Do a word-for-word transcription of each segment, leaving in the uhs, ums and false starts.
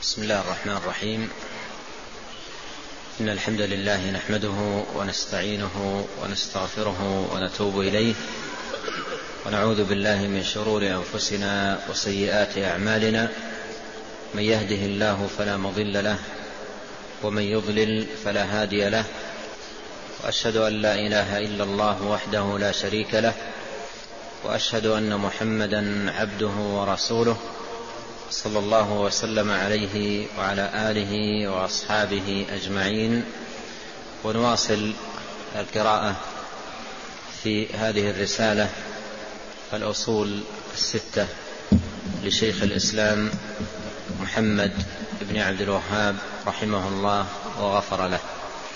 بسم الله الرحمن الرحيم. إن الحمد لله نحمده ونستعينه ونستغفره ونتوب إليه، ونعوذ بالله من شرور أنفسنا وسيئات أعمالنا. من يهده الله فلا مضل له، ومن يضلل فلا هادي له، وأشهد أن لا إله إلا الله وحده لا شريك له، وأشهد أن محمدا عبده ورسوله، صلى الله وسلم عليه وعلى آله وأصحابه أجمعين. ونواصل القراءة في هذه الرسالة الأصول الستة لشيخ الإسلام محمد بن عبد الوهاب رحمه الله وغفر له.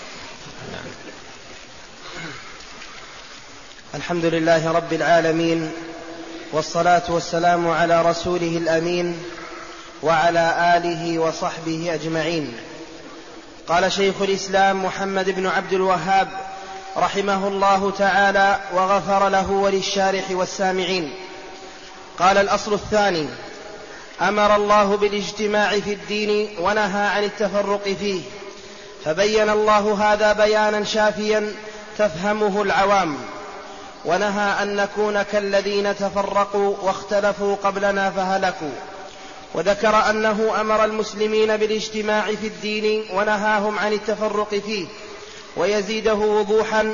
الحمد لله رب العالمين، والصلاة والسلام على رسوله الأمين وعلى آله وصحبه أجمعين. قال شيخ الإسلام محمد بن عبد الوهاب رحمه الله تعالى وغفر له وللشارح والسامعين. قال: الأصل الثاني: أمر الله بالاجتماع في الدين ونهى عن التفرق فيه، فبين الله هذا بيانا شافيا تفهمه العوام، ونهى أن نكون كالذين تفرقوا واختلفوا قبلنا فهلكوا. وذكر أنه أمر المسلمين بالاجتماع في الدين ونهاهم عن التفرق فيه، ويزيده وضوحا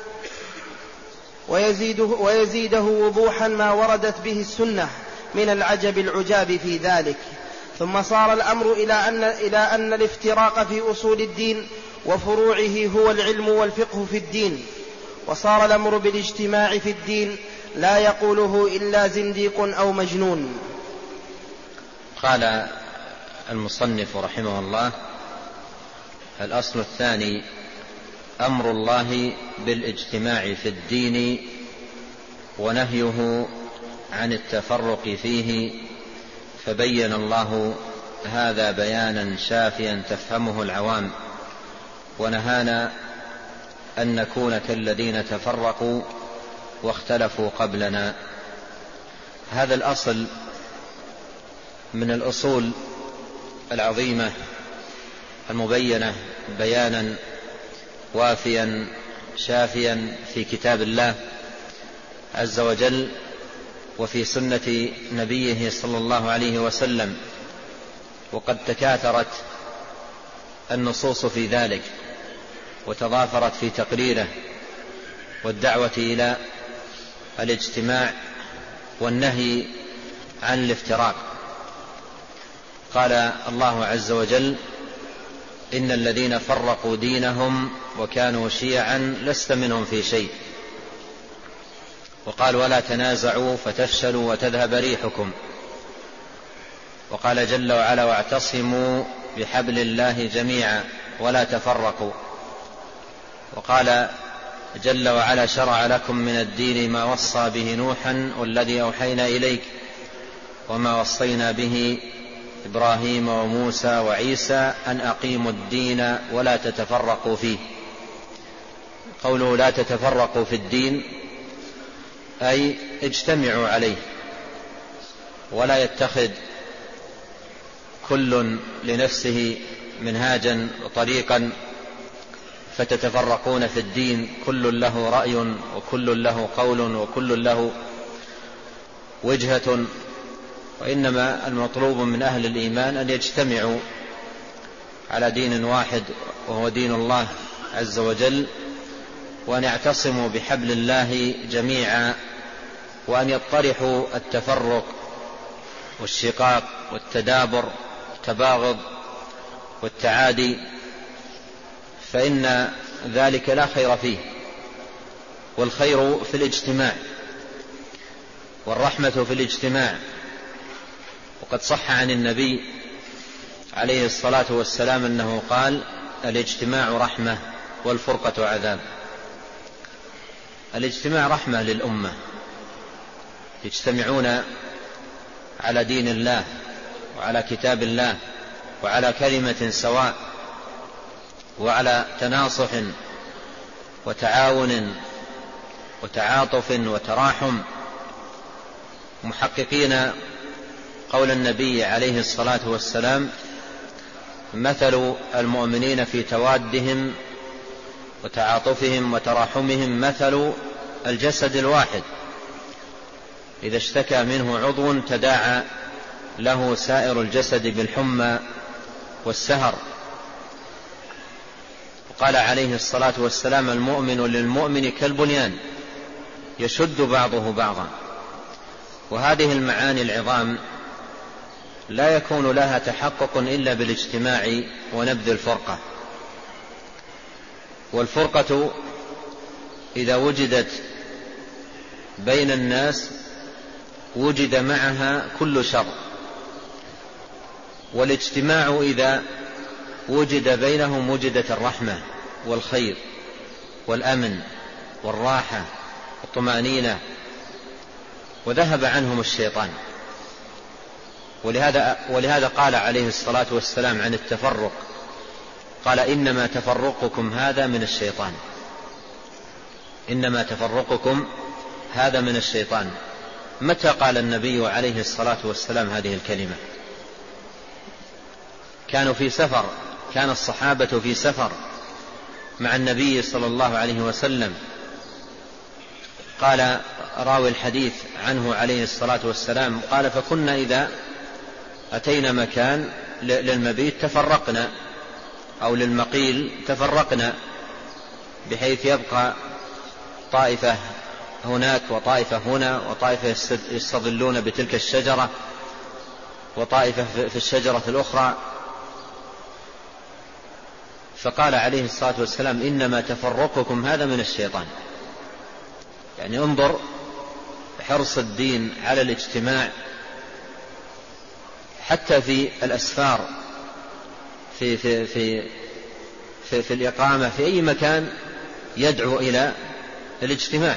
ويزيده, ويزيده وضوحا ما وردت به السنة من العجب العجاب في ذلك. ثم صار الأمر إلى أن, إلى أن الافتراق في أصول الدين وفروعه هو العلم والفقه في الدين، وصار الأمر بالاجتماع في الدين لا يقوله إلا زنديق أو مجنون. قال المصنف رحمه الله: الأصل الثاني: أمر الله بالاجتماع في الدين ونهيه عن التفرق فيه، فبين الله هذا بيانا شافيا تفهمه العوام، ونهانا أن نكون كالذين تفرقوا واختلفوا قبلنا. هذا الأصل من الأصول العظيمة المبينة بيانا وافيا شافيا في كتاب الله عز وجل وفي سنة نبيه صلى الله عليه وسلم، وقد تكاثرت النصوص في ذلك وتضافرت في تقريره والدعوة إلى الاجتماع والنهي عن الافتراق. قال الله عز وجل: إن الذين فرقوا دينهم وكانوا شيعا لست منهم في شيء. وقال: ولا تنازعوا فتفشلوا وتذهب ريحكم. وقال جل وعلا: واعتصموا بحبل الله جميعا ولا تفرقوا. وقال جل وعلا: شرع لكم من الدين ما وصى به نوحا والذي أوحينا إليك وما وصينا به إبراهيم وموسى وعيسى أن أقيموا الدين ولا تتفرقوا فيه. قوله لا تتفرقوا في الدين أي اجتمعوا عليه، ولا يتخذ كل لنفسه منهاجا وطريقا فتتفرقون في الدين، كل له رأي وكل له قول وكل له وجهة. وإنما المطلوب من أهل الإيمان أن يجتمعوا على دين واحد وهو دين الله عز وجل، وأن يعتصموا بحبل الله جميعا، وأن يطرحوا التفرق والشقاق والتدابر والتباغض والتعادي، فإن ذلك لا خير فيه، والخير في الاجتماع والرحمة في الاجتماع. وقد صح عن النبي عليه الصلاة والسلام أنه قال: الاجتماع رحمة والفرقة عذاب. الاجتماع رحمة للأمة، يجتمعون على دين الله وعلى كتاب الله وعلى كلمة سواء وعلى تناصح وتعاون وتعاطف وتراحم، محققين قول النبي عليه الصلاة والسلام: مثل المؤمنين في توادهم وتعاطفهم وتراحمهم مثل الجسد الواحد إذا اشتكى منه عضو تداعى له سائر الجسد بالحمى والسهر. وقال عليه الصلاة والسلام: المؤمن للمؤمن كالبنيان يشد بعضه بعضا. وهذه المعاني العظام لا يكون لها تحقق إلا بالاجتماع ونبذ الفرقة. والفرقة إذا وجدت بين الناس وجد معها كل شر، والاجتماع إذا وجد بينهم وجدت الرحمة والخير والأمن والراحة والطمأنينة، وذهب عنهم الشيطان. ولهذا, ولهذا قال عليه الصلاة والسلام عن التفرق، قال: إنما تفرقكم هذا من الشيطان، إنما تفرقكم هذا من الشيطان. متى قال النبي عليه الصلاة والسلام هذه الكلمة؟ كانوا في سفر، كان الصحابة في سفر مع النبي صلى الله عليه وسلم. قال راوي الحديث عنه عليه الصلاة والسلام قال: فكنا إذا أتينا مكان للمبيت تفرقنا، أو للمقيل تفرقنا، بحيث يبقى طائفة هناك وطائفة هنا، وطائفة يستظلون بتلك الشجرة، وطائفة في الشجرة الأخرى. فقال عليه الصلاة والسلام: إنما تفرقكم هذا من الشيطان. يعني انظر حرص الدين على الاجتماع حتى في الأسفار، في, في, في, في, في الإقامة في أي مكان يدعو إلى الاجتماع.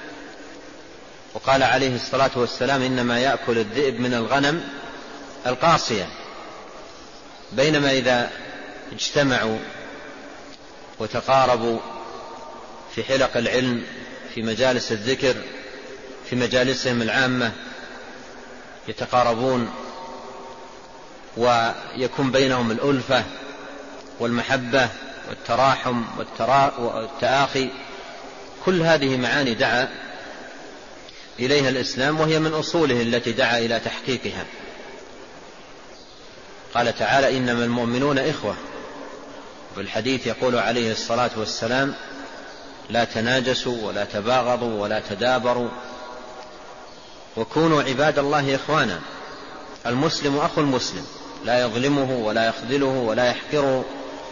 وقال عليه الصلاة والسلام: إنما يأكل الذئب من الغنم القاصية. بينما إذا اجتمعوا وتقاربوا في حلق العلم، في مجالس الذكر، في مجالسهم العامة، يتقاربون ويكون بينهم الألفة والمحبة والتراحم والتآخي. كل هذه معاني دعا إليها الإسلام، وهي من أصوله التي دعا إلى تحقيقها. قال تعالى: إنما المؤمنون إخوة. وفي الحديث يقول عليه الصلاة والسلام: لا تناجسوا ولا تباغضوا ولا تدابروا، وكونوا عباد الله إخوانا. المسلم أخو المسلم، لا يظلمه ولا يخذله ولا يحقره.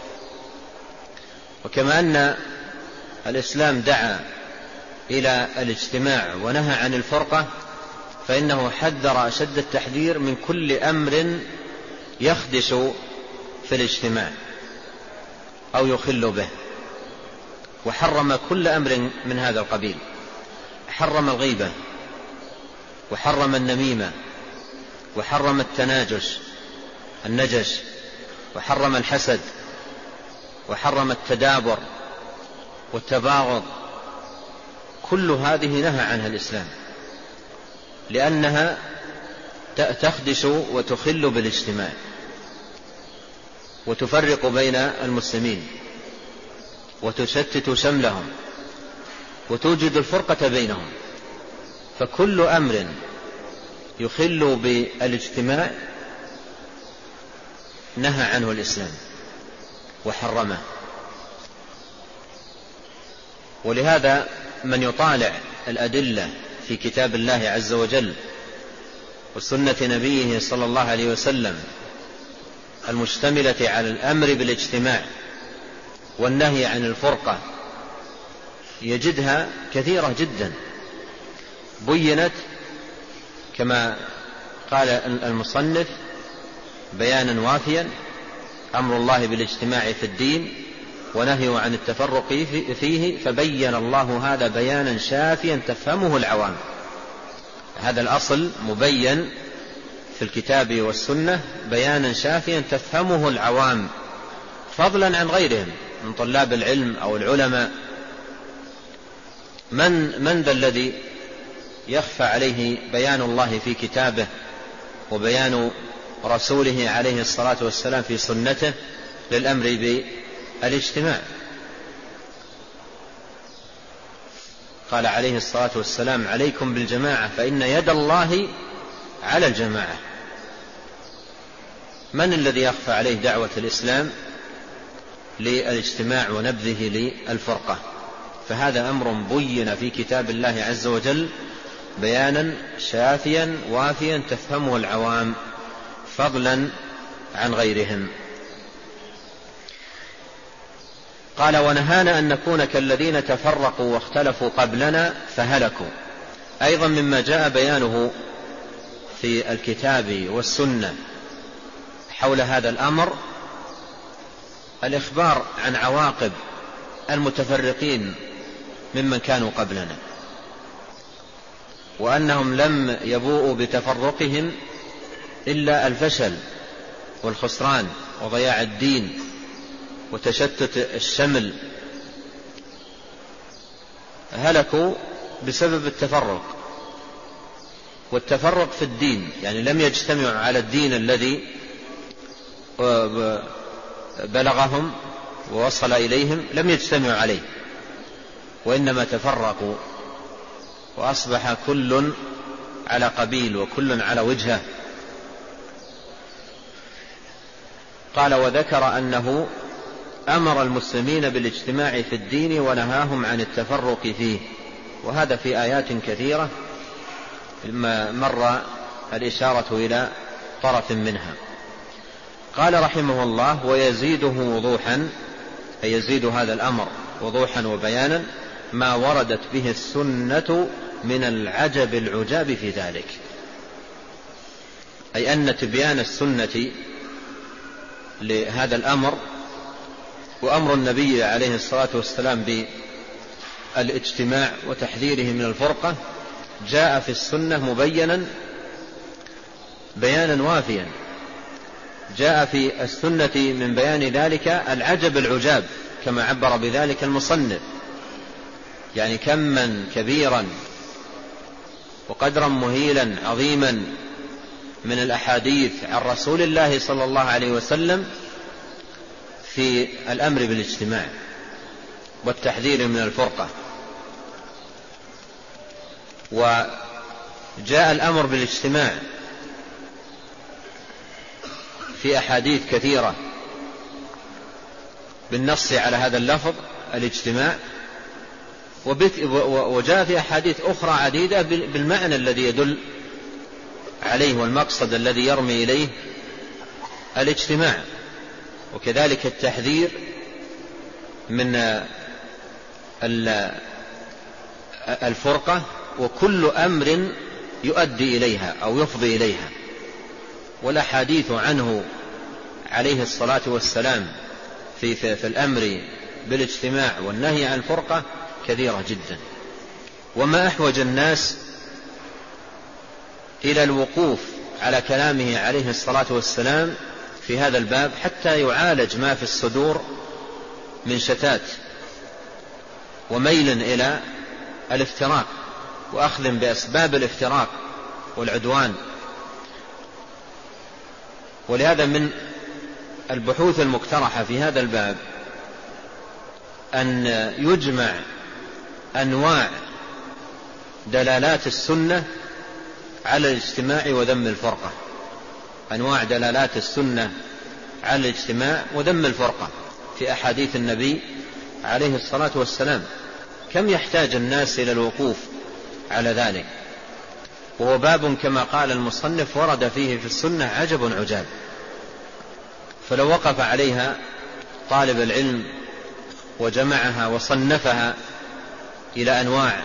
وكما أن الإسلام دعا إلى الاجتماع ونهى عن الفرقة، فإنه حذر أشد التحذير من كل أمر يخدش في الاجتماع أو يخل به، وحرم كل أمر من هذا القبيل. حرم الغيبة، وحرم النميمة، وحرم التناجش النجش، وحرم الحسد، وحرم التدابر والتباغض. كل هذه نهى عنها الإسلام، لأنها تخدش وتخل بالاجتماع وتفرق بين المسلمين وتشتت شملهم وتوجد الفرقة بينهم. فكل أمر يخل بالاجتماع نهى عنه الإسلام وحرمه. ولهذا من يطالع الأدلة في كتاب الله عز وجل وسنة نبيه صلى الله عليه وسلم المشتملة على الأمر بالاجتماع والنهي عن الفرقة، يجدها كثيرة جدا، بينت كما قال المصنف بيانا وافيا: أمر الله بالاجتماع في الدين ونهيه عن التفرق فيه، فبين الله هذا بيانا شافيا تفهمه العوام. هذا الأصل مبين في الكتاب والسنة بيانا شافيا تفهمه العوام، فضلا عن غيرهم من طلاب العلم أو العلماء. من, من ذا الذي يخفى عليه بيان الله في كتابه وبيان رسوله عليه الصلاة والسلام في سنته للأمر بالاجتماع. قال عليه الصلاة والسلام: عليكم بالجماعة فإن يد الله على الجماعة. من الذي يخفى عليه دعوة الإسلام للاجتماع ونبذه للفرقة؟ فهذا أمر بين في كتاب الله عز وجل بيانا شافيا وافيا تفهمه العوام فضلا عن غيرهم. قال: ونهانا أن نكون كالذين تفرقوا واختلفوا قبلنا فهلكوا. أيضا مما جاء بيانه في الكتاب والسنة حول هذا الأمر الإخبار عن عواقب المتفرقين ممن كانوا قبلنا، وأنهم لم يبوءوا بتفرقهم إلا الفشل والخسران وضياع الدين وتشتت الشمل. هلكوا بسبب التفرق، والتفرق في الدين يعني لم يجتمعوا على الدين الذي بلغهم ووصل إليهم، لم يجتمعوا عليه، وإنما تفرقوا وأصبح كل على قبيل وكل على وجهه. قال: وذكر أنه أمر المسلمين بالاجتماع في الدين ونهاهم عن التفرق فيه، وهذا في آيات كثيرة مر الإشارة إلى طرف منها. قال رحمه الله: ويزيده وضوحا، أي يزيد هذا الأمر وضوحا وبيانا ما وردت به السنة من العجب العجاب في ذلك، أي أن تبيان السنة لهذا الأمر وأمر النبي عليه الصلاة والسلام بالاجتماع وتحذيره من الفرقة جاء في السنة مبينا بيانا وافيا. جاء في السنة من بيان ذلك العجب العجاب كما عبر بذلك المصنف، يعني كما كبيرا وقدرا مهيلا عظيما من الأحاديث عن رسول الله صلى الله عليه وسلم في الأمر بالاجتماع والتحذير من الفرقة. وجاء الأمر بالاجتماع في أحاديث كثيرة بالنص على هذا اللفظ الاجتماع، وجاء في أحاديث أخرى عديدة بالمعنى الذي يدل عليه والمقصد الذي يرمي إليه الاجتماع، وكذلك التحذير من الفرقة وكل أمر يؤدي إليها أو يفضي إليها. والأحاديث عنه عليه الصلاة والسلام في, في, في الأمر بالاجتماع والنهي عن الفرقة كثيرة جدا. وما أحوج الناس إلى الوقوف على كلامه عليه الصلاة والسلام في هذا الباب حتى يعالج ما في الصدور من شتات وميل إلى الافتراق وأخذ بأسباب الافتراق والعدوان. ولهذا من البحوث المقترحة في هذا الباب أن يجمع أنواع دلالات السنة على الاجتماع وذم الفرقة، أنواع دلالات السنة على الاجتماع وذم الفرقة في أحاديث النبي عليه الصلاة والسلام. كم يحتاج الناس إلى الوقوف على ذلك، وهو باب كما قال المصنف ورد فيه في السنة عجب عجاب. فلو وقف عليها طالب العلم وجمعها وصنفها إلى أنواع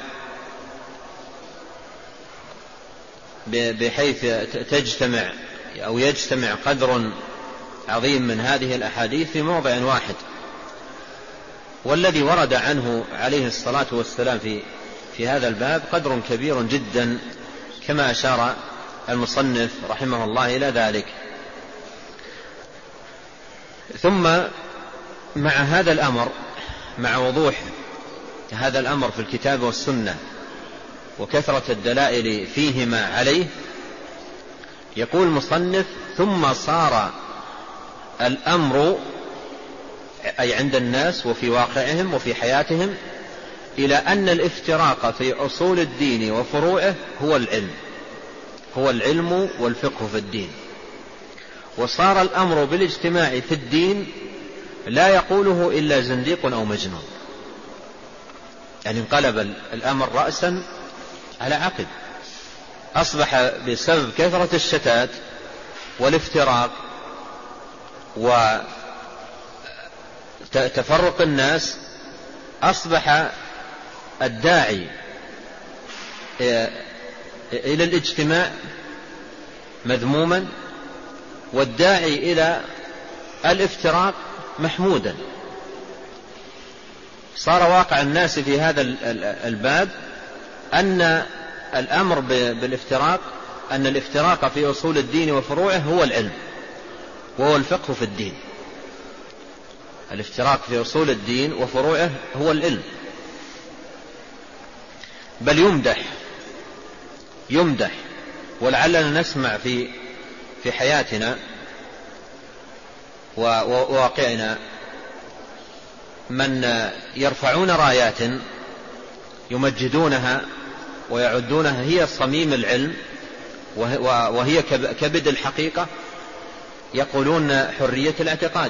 بحيث تجتمع أو يجتمع قدر عظيم من هذه الأحاديث في موضع واحد. والذي ورد عنه عليه الصلاة والسلام في, في هذا الباب قدر كبير جدا كما أشار المصنف رحمه الله إلى ذلك. ثم مع هذا الأمر، مع وضوح هذا الأمر في الكتاب والسنة وكثرة الدلائل فيهما عليه، يقول المصنف: ثم صار الأمر أي عند الناس وفي واقعهم وفي حياتهم، إلى أن الافتراق في أصول الدين وفروعه هو العلم، هو العلم والفقه في الدين. وصار الأمر بالاجتماع في الدين لا يقوله إلا زنديق أو مجنون، يعني انقلب الأمر رأسا على عقب. أصبح بسبب كثرة الشتات والافتراق وتفرق الناس، أصبح الداعي إلى الاجتماع مذموما، والداعي إلى الافتراق محمودا. صار واقع الناس في هذا الباب أن الأمر بالافتراق، أن الافتراق في أصول الدين وفروعه هو العلم وهو الفقه في الدين. الافتراق في أصول الدين وفروعه هو العلم، بل يمدح يمدح ولعلنا نسمع في في حياتنا وواقعنا من يرفعون رايات يمجدونها ويعدونها هي صميم العلم وهي كبد الحقيقة، يقولون حرية الاعتقاد،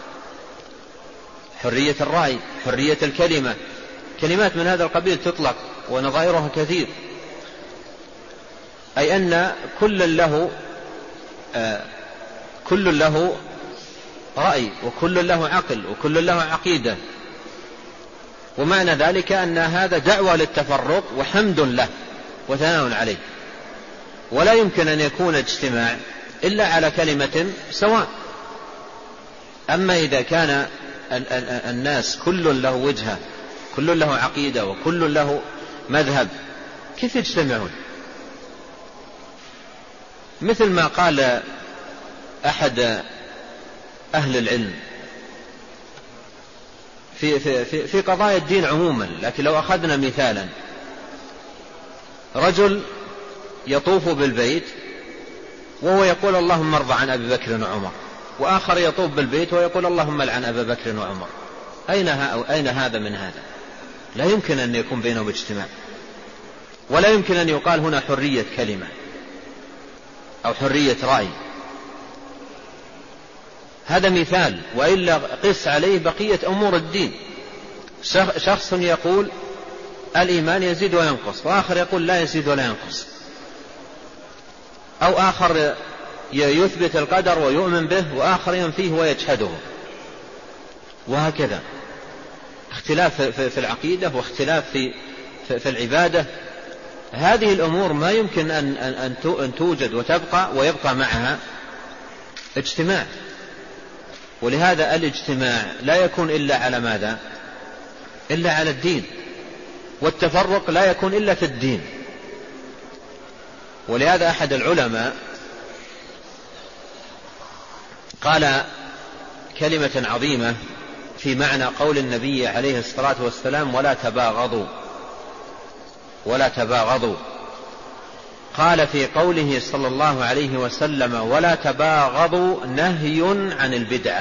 حرية الرأي، حرية الكلمة، كلمات من هذا القبيل تطلق ونظائرها كثير، أي أن كل له آه كل له رأي وكل له عقل وكل له عقيدة. ومعنى ذلك أن هذا دعوة للتفرق وحمد له وثناء عليه، ولا يمكن أن يكون اجتماع إلا على كلمة سواء. أما إذا كان الناس كل له وجهة، كل له عقيدة وكل له مذهب، كيف يجتمعون؟ مثل ما قال أحد أهل العلم في, في, في, في قضايا الدين عموما، لكن لو أخذنا مثالا، رجل يطوف بالبيت وهو يقول اللهم ارض عن أبي بكر وعمر، وآخر يطوف بالبيت ويقول اللهم لعن أبا بكر وعمر. أين, أين هذا من هذا؟ لا يمكن أن يكون بينهم اجتماع، ولا يمكن أن يقال هنا حرية كلمة أو حرية رأي. هذا مثال، وإلا قس عليه بقية أمور الدين. شخص يقول الإيمان يزيد وينقص، وآخر يقول لا يزيد ولا ينقص، أو آخر يثبت القدر ويؤمن به وآخر ينفيه ويجحده، وهكذا اختلاف في العقيدة واختلاف في في العبادة. هذه الأمور ما يمكن أن أن توجد وتبقى ويبقى معها اجتماع. ولهذا الاجتماع لا يكون إلا على ماذا؟ إلا على الدين، والتفرق لا يكون إلا في الدين. ولهذا أحد العلماء قال كلمة عظيمة في معنى قول النبي عليه الصلاة والسلام ولا تباغضوا ولا تباغضوا. قال في قوله صلى الله عليه وسلم ولا تباغضوا نهي عن البدعة.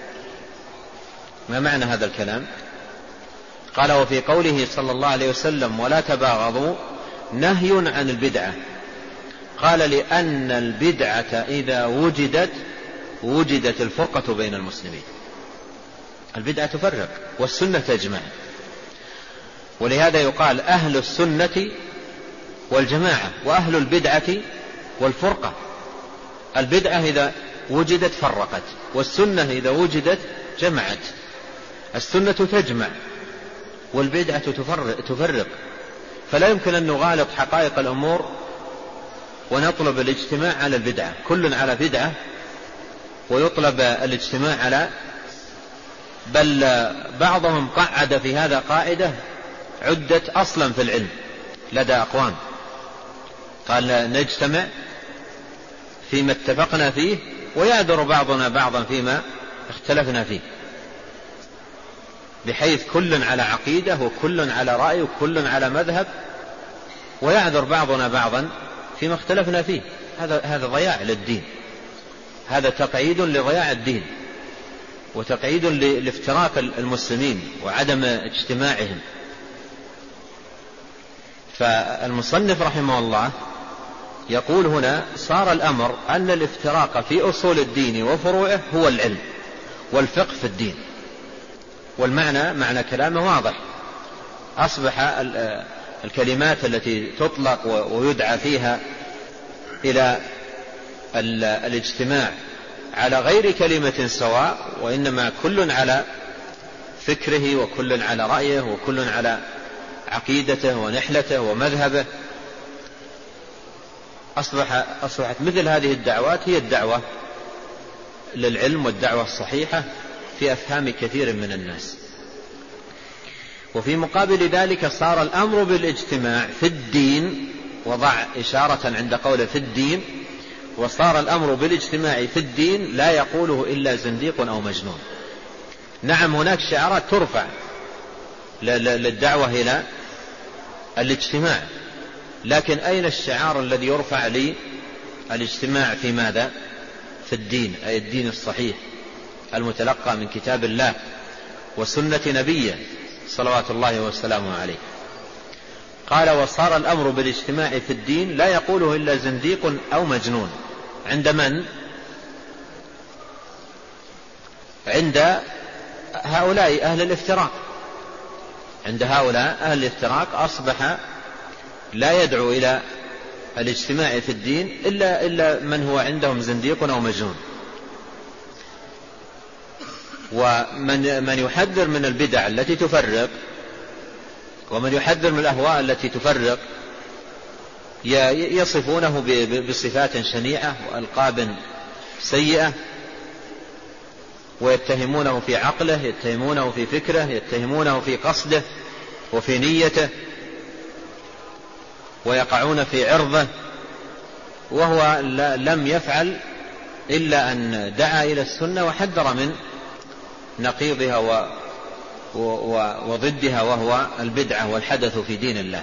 ما معنى هذا الكلام؟ قال وفي قوله صلى الله عليه وسلم ولا تباغضوا نهي عن البدعة. قال لأن البدعة إذا وجدت وجدت الفرقة بين المسلمين. البدعة تفرق والسنة تجمع، ولهذا يقال أهل السنة والجماعة وأهل البدعة والفرقة. البدعة إذا وجدت فرقت، والسنة إذا وجدت جمعت. السنة تجمع والبدعة تفرق، فلا يمكن أن نغالط حقائق الأمور ونطلب الاجتماع على البدعة. كل على بدعة ويطلب الاجتماع على، بل بعضهم قعد في هذا قاعدة عدت أصلا في العلم لدى أقوام، قال نجتمع فيما اتفقنا فيه ويعذر بعضنا بعضا فيما اختلفنا فيه، بحيث كل على عقيدة وكل على رأي وكل على مذهب، ويعذر بعضنا بعضا فيما اختلفنا فيه. هذا هذا ضياع للدين، هذا تقعيد لضياع الدين. وتقعيد لافتراق المسلمين وعدم اجتماعهم. فالمصنف رحمه الله يقول هنا: صار الأمر أن الافتراق في أصول الدين وفروعه هو العلم والفقه في الدين. والمعنى معنى كلامه واضح. أصبح الكلمات التي تطلق ويدعى فيها إلى الاجتماع على غير كلمة سواء، وإنما كل على فكره وكل على رأيه وكل على عقيدته ونحلته ومذهبه. أصبح أصبحت مثل هذه الدعوات هي الدعوة للعلم والدعوة الصحيحة في أفهام كثير من الناس. وفي مقابل ذلك صار الأمر بالاجتماع في الدين، وضع إشارة عند قوله في الدين، وصار الأمر بالاجتماع في الدين لا يقوله إلا زنديق أو مجنون. نعم هناك شعارات ترفع للدعوة إلى الاجتماع، لكن أين الشعار الذي يرفع للاجتماع في ماذا؟ في الدين، أي الدين الصحيح المتلقى من كتاب الله وسنة نبيه صلوات الله وسلامه عليه. قال: وصار الأمر بالاجتماع في الدين لا يقوله إلا زنديق أو مجنون. عند من؟ عند هؤلاء أهل الافتراق. عند هؤلاء أهل الافتراق أصبح لا يدعو إلى الاجتماع في الدين إلا, إلا من هو عندهم زنديق أو مجنون. ومن من يحذر من البدع التي تفرق، ومن يحذر من الأهواء التي تفرق، يصفونه بصفات شنيعة وألقاب سيئة، ويتهمونه في عقله، يتهمونه في فكره، يتهمونه في قصده وفي نيته، ويقعون في عرضه، وهو لم يفعل إلا أن دعا إلى السنة وحذر من نقيضها وضدها، وهو البدعة والحدث في دين الله.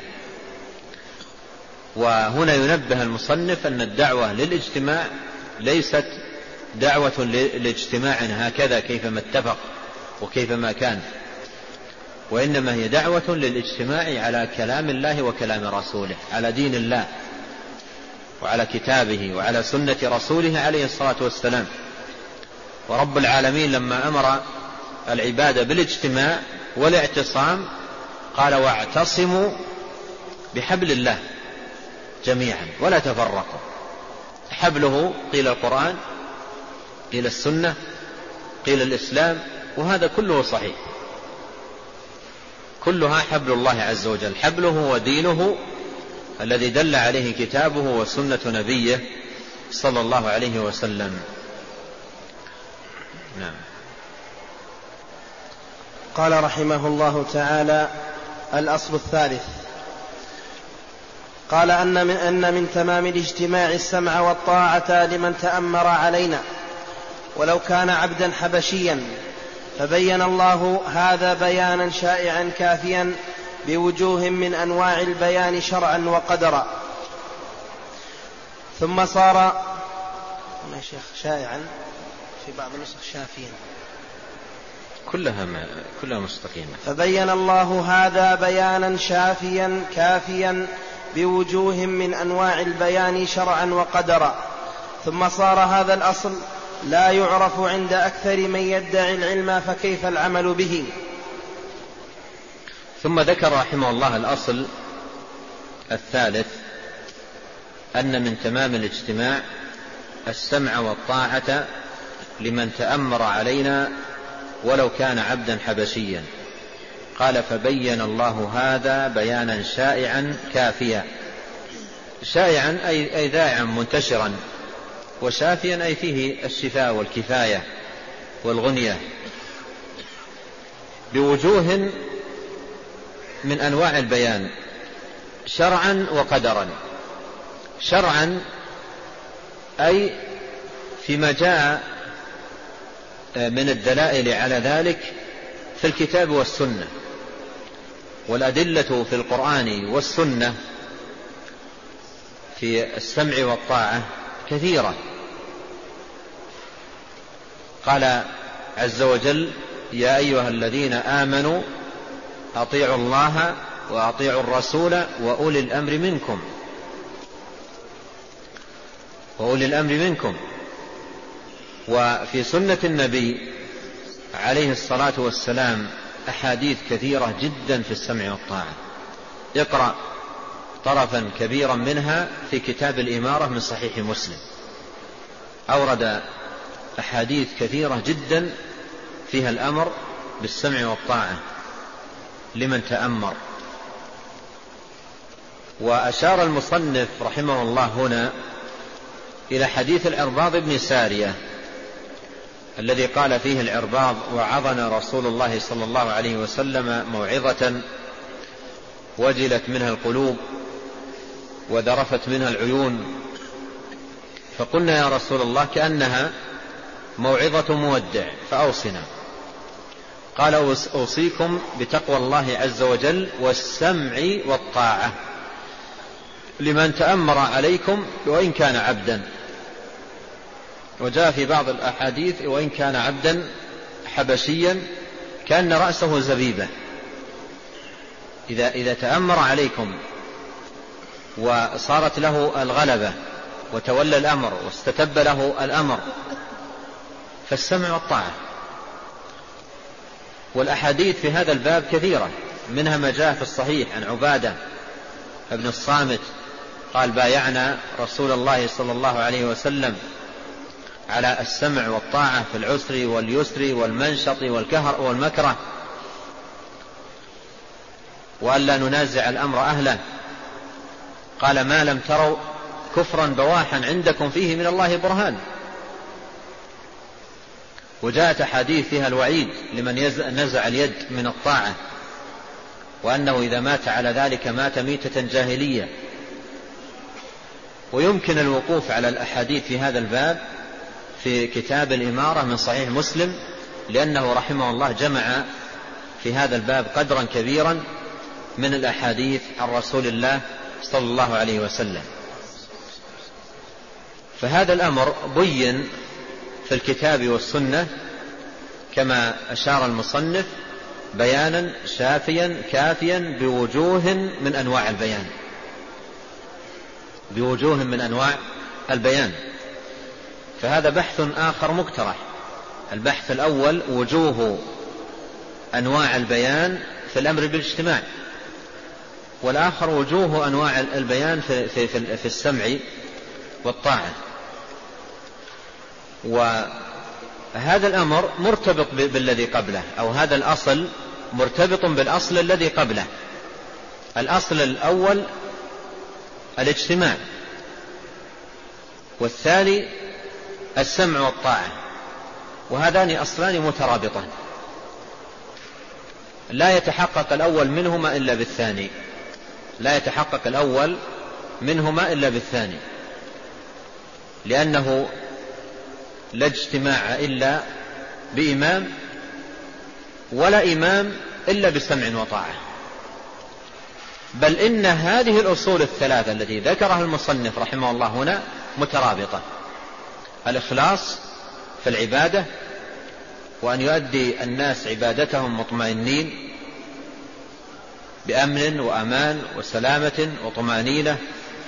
وهنا ينبه المصنف أن الدعوة للاجتماع ليست دعوة لاجتماع هكذا كيفما اتفق وكيفما كان، وإنما هي دعوة للاجتماع على كلام الله وكلام رسوله، على دين الله وعلى كتابه وعلى سنة رسوله عليه الصلاة والسلام. ورب العالمين لما أمر العبادة بالاجتماع والاعتصام قال: واعتصموا بحبل الله جميعا ولا تفرقوا. حبله قيل القرآن، قيل السنة، قيل الإسلام، وهذا كله صحيح، كلها حبل الله عز وجل. حبله ودينه الذي دل عليه كتابه وسنة نبيه صلى الله عليه وسلم. نعم. قال رحمه الله تعالى: الأصل الثالث. قال أن من, أن من تمام الاجتماع السمع والطاعة لمن تأمر علينا ولو كان عبدا حبشيا، فبين الله هذا بيانا شائعا كافيا بوجوه من أنواع البيان شرعا وقدرا. ثم صار يا شيخ شائعا في بعض النسخ شافيا، كلها كلها مستقيمة. فبين الله هذا بيانا شافيا كافيا بوجوه من أنواع البيان شرعا وقدرا. ثم صار هذا الأصل لا يعرف عند أكثر من يدعي العلم، فكيف العمل به؟ ثم ذكر رحمه الله الأصل الثالث، أن من تمام الاجتماع السمع والطاعة لمن تأمر علينا ولو كان عبدا حبشيا. قال: فبين الله هذا بيانا شائعا كافيا. شائعا أي ذائعا منتشرا، وشافيا أي فيه الشفاء والكفاية والغنية، بوجوه من أنواع البيان شرعا وقدرا. شرعا أي فيما جاء من الدلائل على ذلك في الكتاب والسنة، والأدلة في القرآن والسنة في السمع والطاعة كثيرة. قال عز وجل: يا أيها الذين آمنوا أطيعوا الله وأطيعوا الرسول وأولي الأمر منكم وأولي الأمر منكم. وفي سنة النبي عليه الصلاة والسلام أحاديث كثيرة جدا في السمع والطاعة. اقرأ طرفا كبيرا منها في كتاب الإمارة من صحيح مسلم، أورد أحاديث كثيرة جدا فيها الأمر بالسمع والطاعة لمن تأمر. وأشار المصنف رحمه الله هنا إلى حديث العرباض بن سارية الذي قال فيه العرباض: وعظنا رسول الله صلى الله عليه وسلم موعظة وجلت منها القلوب وذرفت منها العيون، فقلنا يا رسول الله كأنها موعظة مودع فأوصنا. قال: أوصيكم بتقوى الله عز وجل والسمع والطاعة لمن تأمر عليكم وإن كان عبدا. وجاء في بعض الأحاديث: وإن كان عبدا حبشيا كأن رأسه زبيبة. إذا, إذا تأمر عليكم وصارت له الغلبة وتولى الأمر واستتب له الأمر فالسمع والطاعة. والأحاديث في هذا الباب كثيرة، منها ما جاء في الصحيح عن عبادة ابن الصامت قال: بايعنا رسول الله صلى الله عليه وسلم على السمع والطاعة في العسر واليسر والمنشط والكهر والمكره، وألا ننازع الأمر أهله. قال: ما لم تروا كفرا بواحا عندكم فيه من الله برهان. وجاءت أحاديث فيها الوعيد لمن نزع اليد من الطاعة، وأنه إذا مات على ذلك مات ميتة جاهلية. ويمكن الوقوف على الأحاديث في هذا الباب في كتاب الإمارة من صحيح مسلم، لأنه رحمه الله جمع في هذا الباب قدرا كبيرا من الأحاديث عن رسول الله صلى الله عليه وسلم. فهذا الأمر بين في الكتاب والسنة كما أشار المصنف بيانا شافيا كافيا بوجوه من أنواع البيان بوجوه من أنواع البيان. فهذا بحث آخر مقترح. البحث الأول وجوه أنواع البيان في الأمر بالاجتماع، والآخر وجوه أنواع البيان في, في, في, في السمع والطاعة. وهذا الأمر مرتبط بالذي قبله، أو هذا الأصل مرتبط بالأصل الذي قبله. الأصل الأول الاجتماع، والثاني السمع والطاعة، وهذان أصلان مترابطان لا يتحقق الأول منهما إلا بالثاني لا يتحقق الأول منهما إلا بالثاني لأنه لا اجتماع إلا بإمام، ولا إمام إلا بسمع وطاعة. بل إن هذه الأصول الثلاثة التي ذكرها المصنف رحمه الله هنا مترابطة: الإخلاص في العبادة، وأن يؤدي الناس عبادتهم مطمئنين بأمن وأمان وسلامة وطمأنينة،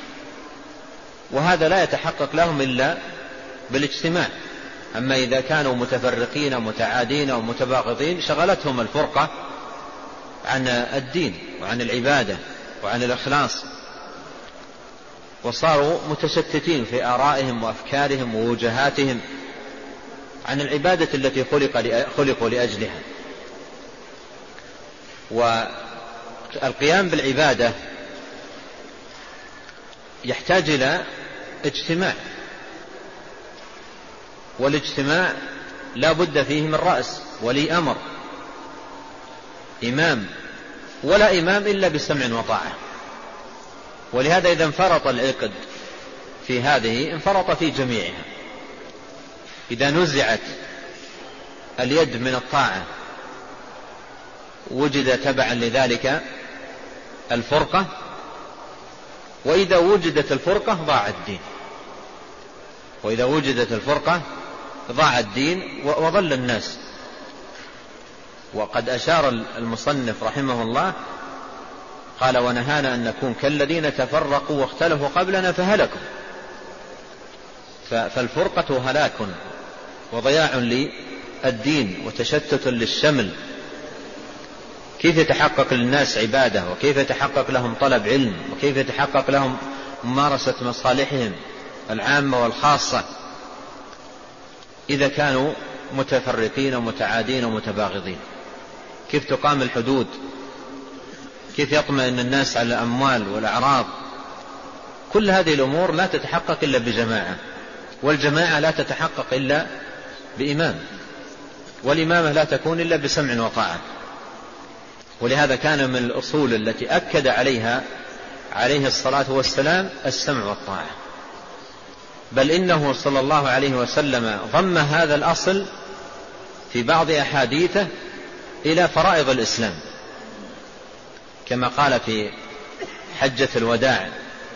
وهذا لا يتحقق لهم إلا بالاجتماع. أما إذا كانوا متفرقين متعادين ومتباغضين شغلتهم الفرقة عن الدين وعن العبادة وعن الإخلاص، وصاروا متشتتين في آرائهم وأفكارهم ووجهاتهم عن العبادة التي خلق خلقوا لأجلها. والقيام بالعبادة يحتاج إلى اجتماع، والاجتماع لا بد فيه من رأس ولي أمر إمام، ولا إمام إلا بسمع وطاعة. ولهذا إذا انفرط العقد في هذه انفرط في جميعها. إذا نزعت اليد من الطاعة وجد تبعا لذلك الفرقة، وإذا وجدت الفرقة ضاع الدين وإذا وجدت الفرقة ضاع الدين وضل الناس وقد أشار المصنف رحمه الله قال ونهانا أن نكون كالذين تفرقوا واختلفوا قبلنا فهلكوا. فالفرقة هلاك وضياع للدين وتشتت للشمل. كيف يتحقق للناس عبادة، وكيف يتحقق لهم طلب علم، وكيف يتحقق لهم ممارسة مصالحهم العامة والخاصة إذا كانوا متفرقين ومتعادين ومتباغضين؟ كيف تقام الحدود؟ كيف يطمئن الناس على الأموال والأعراض؟ كل هذه الأمور لا تتحقق إلا بجماعة، والجماعة لا تتحقق إلا بإمام، والإمامة لا تكون إلا بسمع وطاعة. ولهذا كان من الأصول التي أكد عليها عليه الصلاة والسلام السمع والطاعة، بل إنه صلى الله عليه وسلم ضم هذا الأصل في بعض أحاديثه إلى فرائض الإسلام، كما قال في حجة الوداع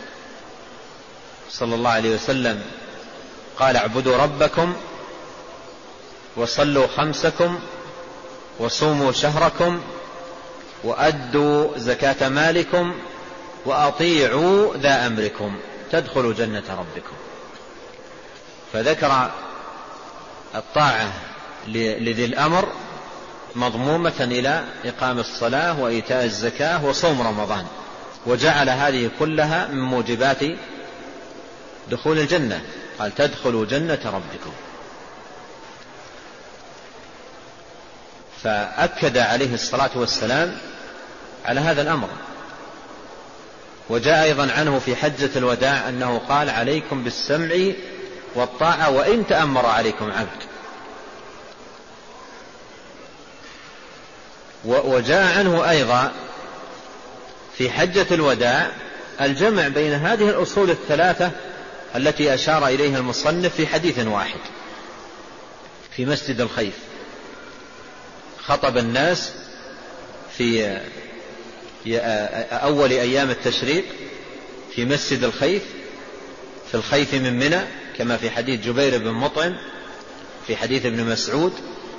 صلى الله عليه وسلم قال اعبدوا ربكم وصلوا خمسكم وصوموا شهركم وأدوا زكاة مالكم وأطيعوا ذا أمركم تدخلوا جنة ربكم. فذكر الطاعة لذي الأمر مضمومة إلى إقام الصلاة وإيتاء الزكاة وصوم رمضان، وجعل هذه كلها من موجبات دخول الجنة، قال تدخلوا جنة ربكم. فأكد عليه الصلاة والسلام على هذا الأمر. وجاء أيضا عنه في حجة الوداع أنه قال عليكم بالسمع والطاعة وإن تأمر عليكم عبد. وجاء عنه أيضا في حجة الوداع الجمع بين هذه الأصول الثلاثة التي أشار إليها المصنف في حديث واحد في مسجد الخيف. خطب الناس في أول أيام التشريق في مسجد الخيف في الخيف من منى، كما في حديث جبير بن مطعم في حديث ابن مسعود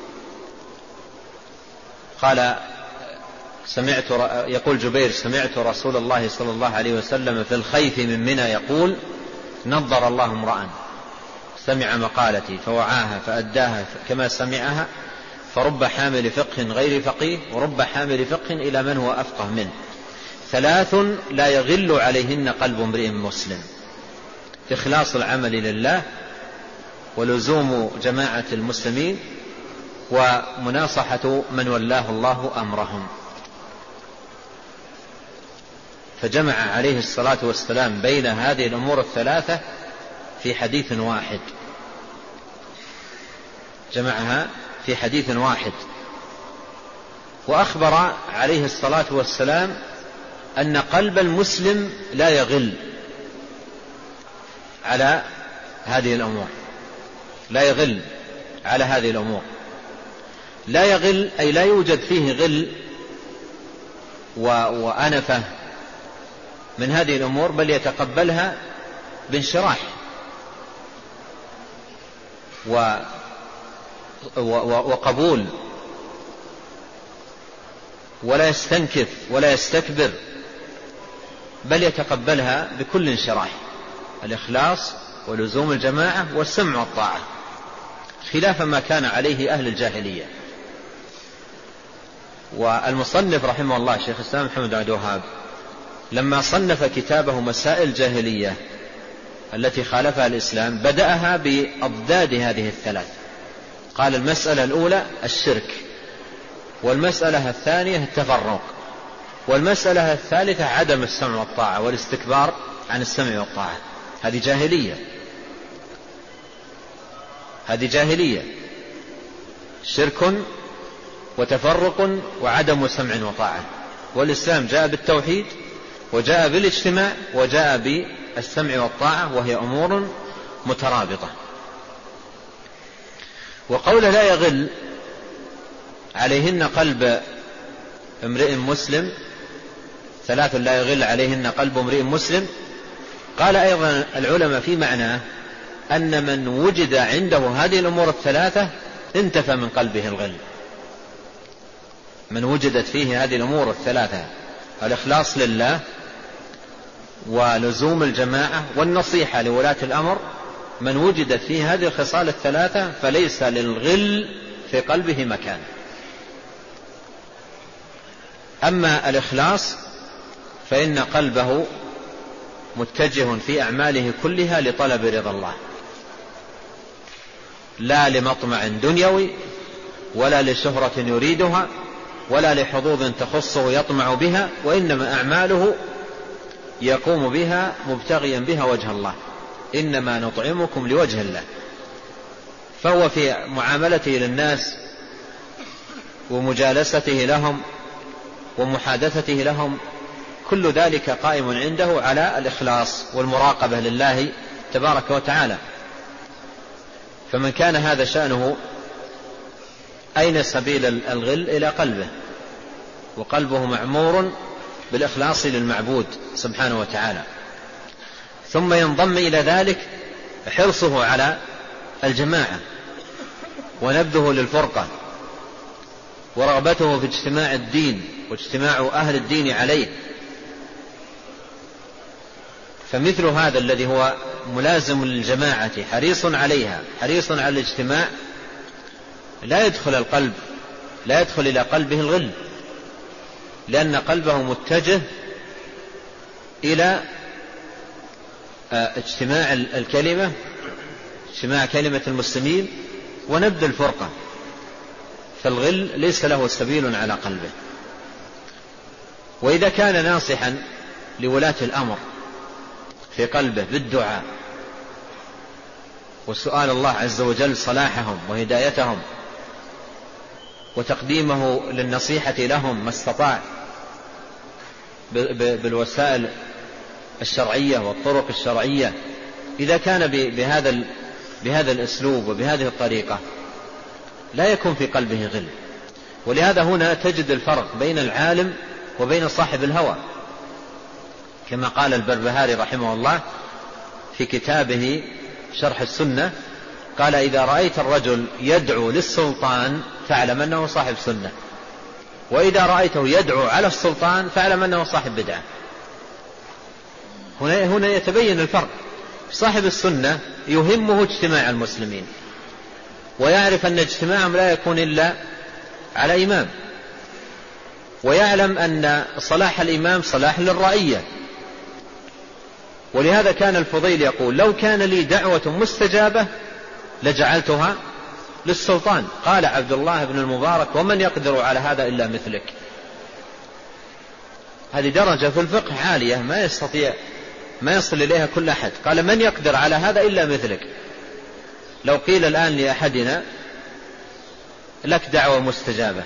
قال سمعت يقول جبير سمعت رسول الله صلى الله عليه وسلم في الخيف من منى يقول نضر الله امرأ سمع مقالتي فوعاها فأداها كما سمعها فرب حامل فقه غير فقيه ورب حامل فقه إلى من هو أفقه منه ثلاث لا يغل عليهن قلب امرئ مسلم: إخلاص العمل لله، ولزوم جماعة المسلمين، ومناصحة من ولاه الله أمرهم. فجمع عليه الصلاة والسلام بين هذه الأمور الثلاثة في حديث واحد، جمعها في حديث واحد. وأخبر عليه الصلاة والسلام أن قلب المسلم لا يغل على هذه الأمور، لا يغل على هذه الأمور. لا يغل أي لا يوجد فيه غل وأنفة من هذه الأمور، بل يتقبلها بانشراح وقبول، ولا يستنكف ولا يستكبر، بل يتقبلها بكل انشراح. الإخلاص ولزوم الجماعة والسمع والطاعة، خلاف ما كان عليه أهل الجاهلية. والمصنف رحمه الله شيخ الإسلام محمد بن عبد الوهاب لما صنف كتابه مسائل الجاهلية التي خالفها الإسلام بدأها بأضداد هذه الثلاث. قال المسألة الأولى الشرك، والمسألة الثانية التفرق، والمسألة الثالثة عدم السمع والطاعة والاستكبار عن السمع والطاعة. هذه جاهلية، هذه جاهلية، شرك وتفرق وعدم سمع وطاعة. والإسلام جاء بالتوحيد وجاء بالاجتماع وجاء بالسمع والطاعة، وهي أمور مترابطة. وقول لا يغل عليهن قلب امرئ مسلم، ثلاث لا يغل عليهن قلب امرئ مسلم، قال أيضا العلماء في معناه أن من وجد عنده هذه الأمور الثلاثة انتفى من قلبه الغل. من وجدت فيه هذه الأمور الثلاثة: الإخلاص لله، ولزوم الجماعة، والنصيحة لولاة الأمر، من وجدت فيه هذه الخصال الثلاثة فليس للغل في قلبه مكان. أما الإخلاص فإن قلبه متجه في أعماله كلها لطلب رضا الله، لا لمطمع دنيوي، ولا لشهرة يريدها، ولا لحظوظ تخصه يطمع بها، وإنما أعماله يقوم بها مبتغيا بها وجه الله. إنما نطعمكم لوجه الله. فهو في معاملته للناس ومجالسته لهم ومحادثته لهم كل ذلك قائم عنده على الإخلاص والمراقبة لله تبارك وتعالى. فمن كان هذا شأنه أين سبيل الغل؟ إلى قلبه، وقلبه معمور بالإخلاص للمعبود سبحانه وتعالى. ثم ينضم إلى ذلك حرصه على الجماعة، ونبذه للفرقة، ورغبته في اجتماع الدين واجتماع أهل الدين عليه. فمثل هذا الذي هو ملازم للجماعة حريص عليها، حريص على الاجتماع، لا يدخل القلب لا يدخل إلى قلبه الغل، لأن قلبه متجه إلى اجتماع الكلمة، اجتماع كلمة المسلمين، ونبذ الفرقة. فالغل ليس له سبيل على قلبه. وإذا كان ناصحا لولاة الأمر في قلبه بالدعاء وسؤال الله عز وجل صلاحهم وهدايتهم وتقديمه للنصيحة لهم ما استطاع بالوسائل الشرعية والطرق الشرعية، إذا كان بهذا بهذا الأسلوب وبهذه الطريقة لا يكون في قلبه غل. ولهذا هنا تجد الفرق بين العالم وبين صاحب الهوى، كما قال البربهاري رحمه الله في كتابه شرح السنة، قال: إذا رأيت الرجل يدعو للسلطان فاعلم أنه صاحب سنة، وإذا رأيته يدعو على السلطان فاعلم أنه صاحب بدعة. هنا هنا يتبين الفرق. صاحب السنة يهمه اجتماع المسلمين، ويعرف أن اجتماعهم لا يكون إلا على إمام، ويعلم أن صلاح الإمام صلاح للرعية. ولهذا كان الفضيل يقول: لو كان لي دعوة مستجابة لجعلتها للسلطان. قال عبد الله بن المبارك: ومن يقدر على هذا إلا مثلك. هذه درجة في الفقه عالية ما يستطيع ما يصل إليها كل أحد. قال: من يقدر على هذا إلا مثلك. لو قيل الآن لأحدنا: لك دعوة مستجابة،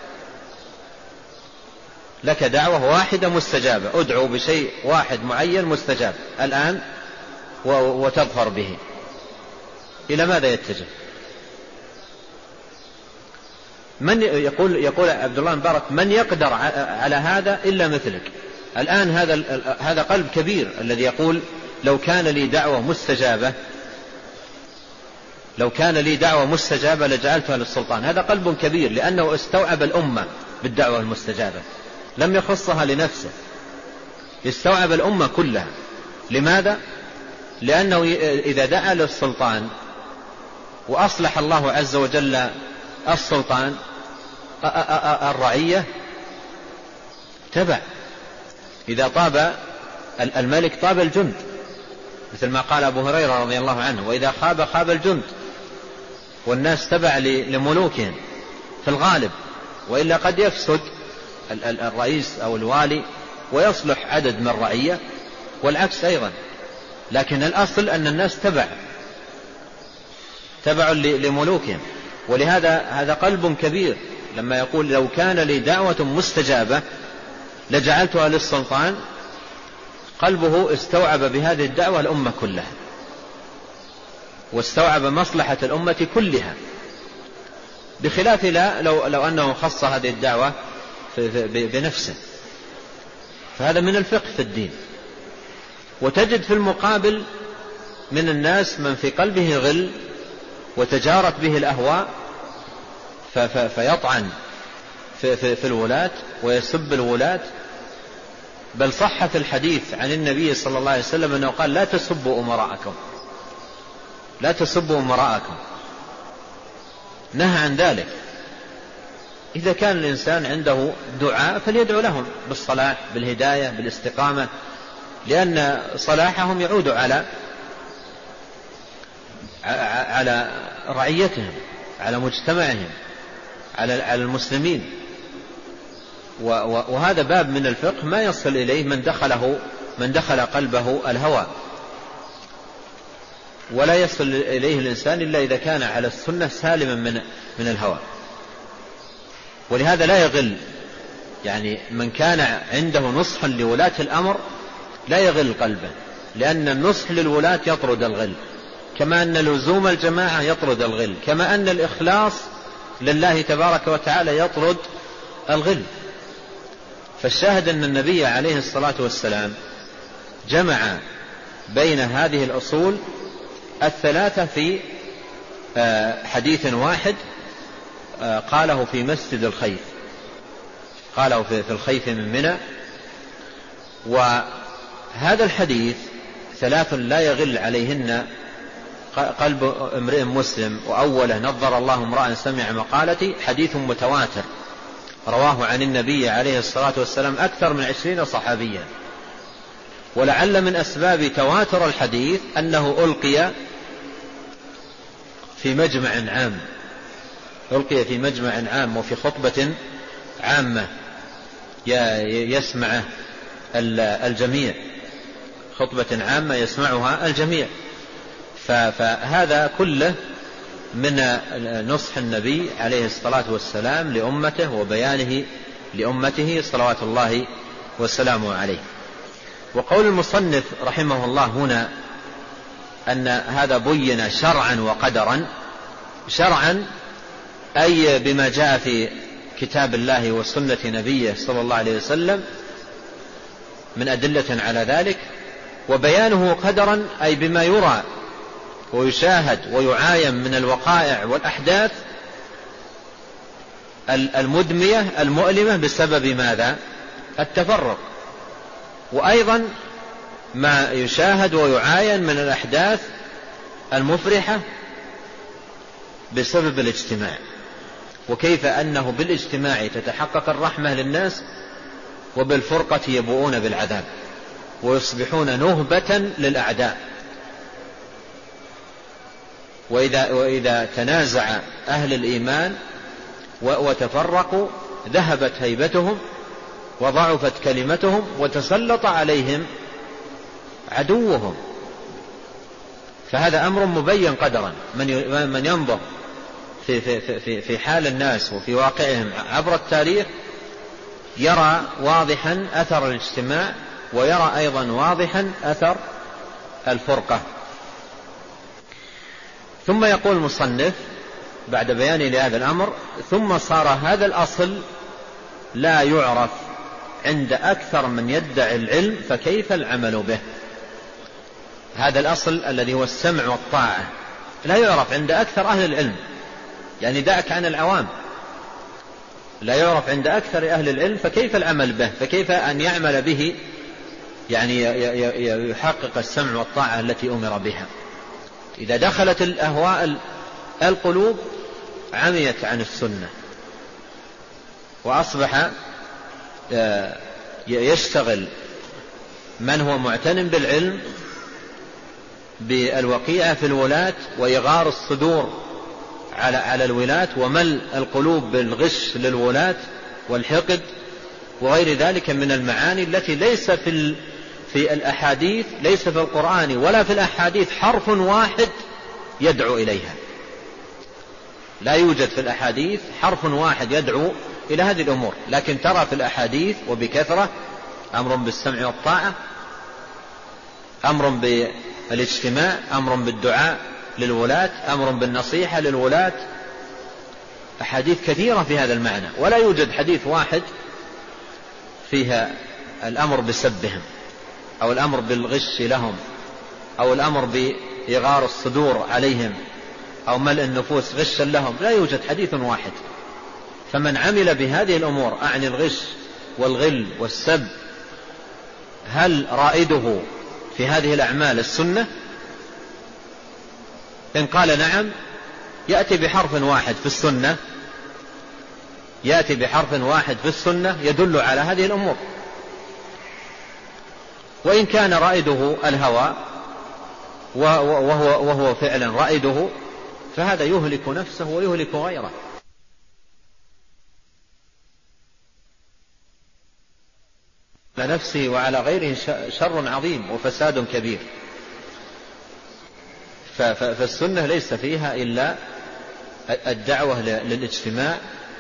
لك دعوة واحدة مستجابة، ادعو بشيء واحد معين مستجاب الآن وتظفر به، إلى ماذا يتجه؟ من يقول يقول عبد الله المبارك: من يقدر على هذا إلا مثلك. الآن هذا هذا قلب كبير الذي يقول: لو كان لي دعوة مستجابة لو كان لي دعوة مستجابة لجعلتها للسلطان. هذا قلب كبير، لأنه استوعب الأمة بالدعوة المستجابة، لم يخصها لنفسه، استوعب الأمة كلها. لماذا؟ لأنه إذا دعا للسلطان وأصلح الله عز وجل السلطان الرعية تبع. إذا طاب الملك طاب الجند، مثل ما قال أبو هريرة رضي الله عنه: وإذا خاب خاب الجند. والناس تبع لملوكهم في الغالب، وإلا قد يفسد الرئيس أو الوالي ويصلح عدد من الرعية، والعكس أيضا. لكن الأصل أن الناس تبع تبع لملوكهم. ولهذا هذا قلب كبير لما يقول: لو كان لي دعوة مستجابة لجعلتها للسلطان. قلبه استوعب بهذه الدعوة الأمة كلها، واستوعب مصلحة الأمة كلها، بخلاف لا لو, لو أنه خص هذه الدعوة بنفسه. فهذا من الفقه في الدين. وتجد في المقابل من الناس من في قلبه غل وتجارت به الأهواء فيطعن في, في, في الولاة ويسب الولاة. بل صح في الحديث عن النبي صلى الله عليه وسلم أنه قال لا تسبوا أمراءكم، لا تسبوا أمراءكم، نهى عن ذلك. إذا كان الإنسان عنده دعاء فليدعو لهم بالصلاح بالهداية بالاستقامة، لأن صلاحهم يعود على على رعيتهم، على مجتمعهم، على المسلمين. وهذا باب من الفقه ما يصل إليه من دخله من دخل قلبه الهوى، ولا يصل إليه الإنسان إلا إذا كان على السنة سالما من من الهوى. ولهذا لا يغل، يعني من كان عنده نصح لولاة الأمر لا يغل قلبه، لأن النصح للولاة يطرد الغل، كما أن لزوم الجماعة يطرد الغل، كما أن الإخلاص لله تبارك وتعالى يطرد الغل. فالشاهد أن النبي عليه الصلاة والسلام جمع بين هذه الأصول الثلاثة في حديث واحد قاله في مسجد الخيف، قاله في الخيف من منى. وهذا الحديث ثلاث لا يغل عليهن قلب امرئ مسلم، وأوله نظر الله امرأ سمع مقالتي، حديث متواتر رواه عن النبي عليه الصلاة والسلام أكثر من عشرين صحابيا. ولعل من أسباب تواتر الحديث أنه ألقي في مجمع عام، ألقي في مجمع عام وفي خطبة عامة يسمعه الجميع، خطبة عامة يسمعها الجميع. فهذا كله من نصح النبي عليه الصلاة والسلام لأمته وبيانه لأمته صلوات الله والسلام عليه. وقول المصنف رحمه الله هنا أن هذا بين شرعا وقدرا. شرعا أي بما جاء في كتاب الله وسنة نبيه صلى الله عليه وسلم من أدلة على ذلك. وبيانه قدرا أي بما يرى ويشاهد ويعاين من الوقائع والأحداث المدمية المؤلمة بسبب ماذا؟ التفرق. وأيضا ما يشاهد ويعاين من الأحداث المفرحة بسبب الاجتماع، وكيف أنه بالاجتماع تتحقق الرحمة للناس، وبالفرقة يبوؤون بالعذاب ويصبحون نهبة للأعداء. وإذا, وإذا تنازع أهل الإيمان وتفرقوا ذهبت هيبتهم وضعفت كلمتهم وتسلط عليهم عدوهم. فهذا أمر مبين قدرا. من من ينظر في, في, في, في حال الناس وفي واقعهم عبر التاريخ يرى واضحا أثر الاجتماع، ويرى أيضا واضحا أثر الفرقة. ثم يقول المصنف بعد بيان لهذا الأمر: ثم صار هذا الأصل لا يعرف عند أكثر من يدعي العلم، فكيف العمل به؟ هذا الأصل الذي هو السمع والطاعة لا يعرف عند أكثر أهل العلم، يعني دعك عن العوام، لا يعرف عند أكثر أهل العلم، فكيف العمل به؟ فكيف أن يعمل به يعني يحقق السمع والطاعة التي أمر بها؟ إذا دخلت الأهواء القلوب عميت عن السنة، وأصبح يشتغل من هو معتن بالعلم بالوقيعة في الولاة وإغار الصدور على على الولاة، وملء القلوب بالغش للولاة والحقد وغير ذلك من المعاني التي ليس في في الأحاديث، ليس في القرآن ولا في الأحاديث حرف واحد يدعو إليها. لا يوجد في الأحاديث حرف واحد يدعو إلى هذه الأمور، لكن ترى في الأحاديث وبكثرة أمر بالسمع والطاعة، أمر بالاجتماع، أمر بالدعاء للولاة، أمر بالنصيحة للولاة، أحاديث كثيرة في هذا المعنى. ولا يوجد حديث واحد فيها الأمر بسبهم أو الأمر بالغش لهم أو الأمر بإغار الصدور عليهم أو ملء النفوس غشا لهم. لا يوجد حديث واحد. فمن عمل بهذه الأمور أعني الغش والغل والسب، هل رائده في هذه الأعمال السنة؟ إن قال نعم يأتي بحرف واحد في السنة يأتي بحرف واحد في السنة يدل على هذه الأمور. وإن كان رائده الهوى وهو, وهو فعلا رائده، فهذا يهلك نفسه ويهلك غيره. على نفسه وعلى غيره شر عظيم وفساد كبير. فالسنة ليس فيها إلا الدعوة للاجتماع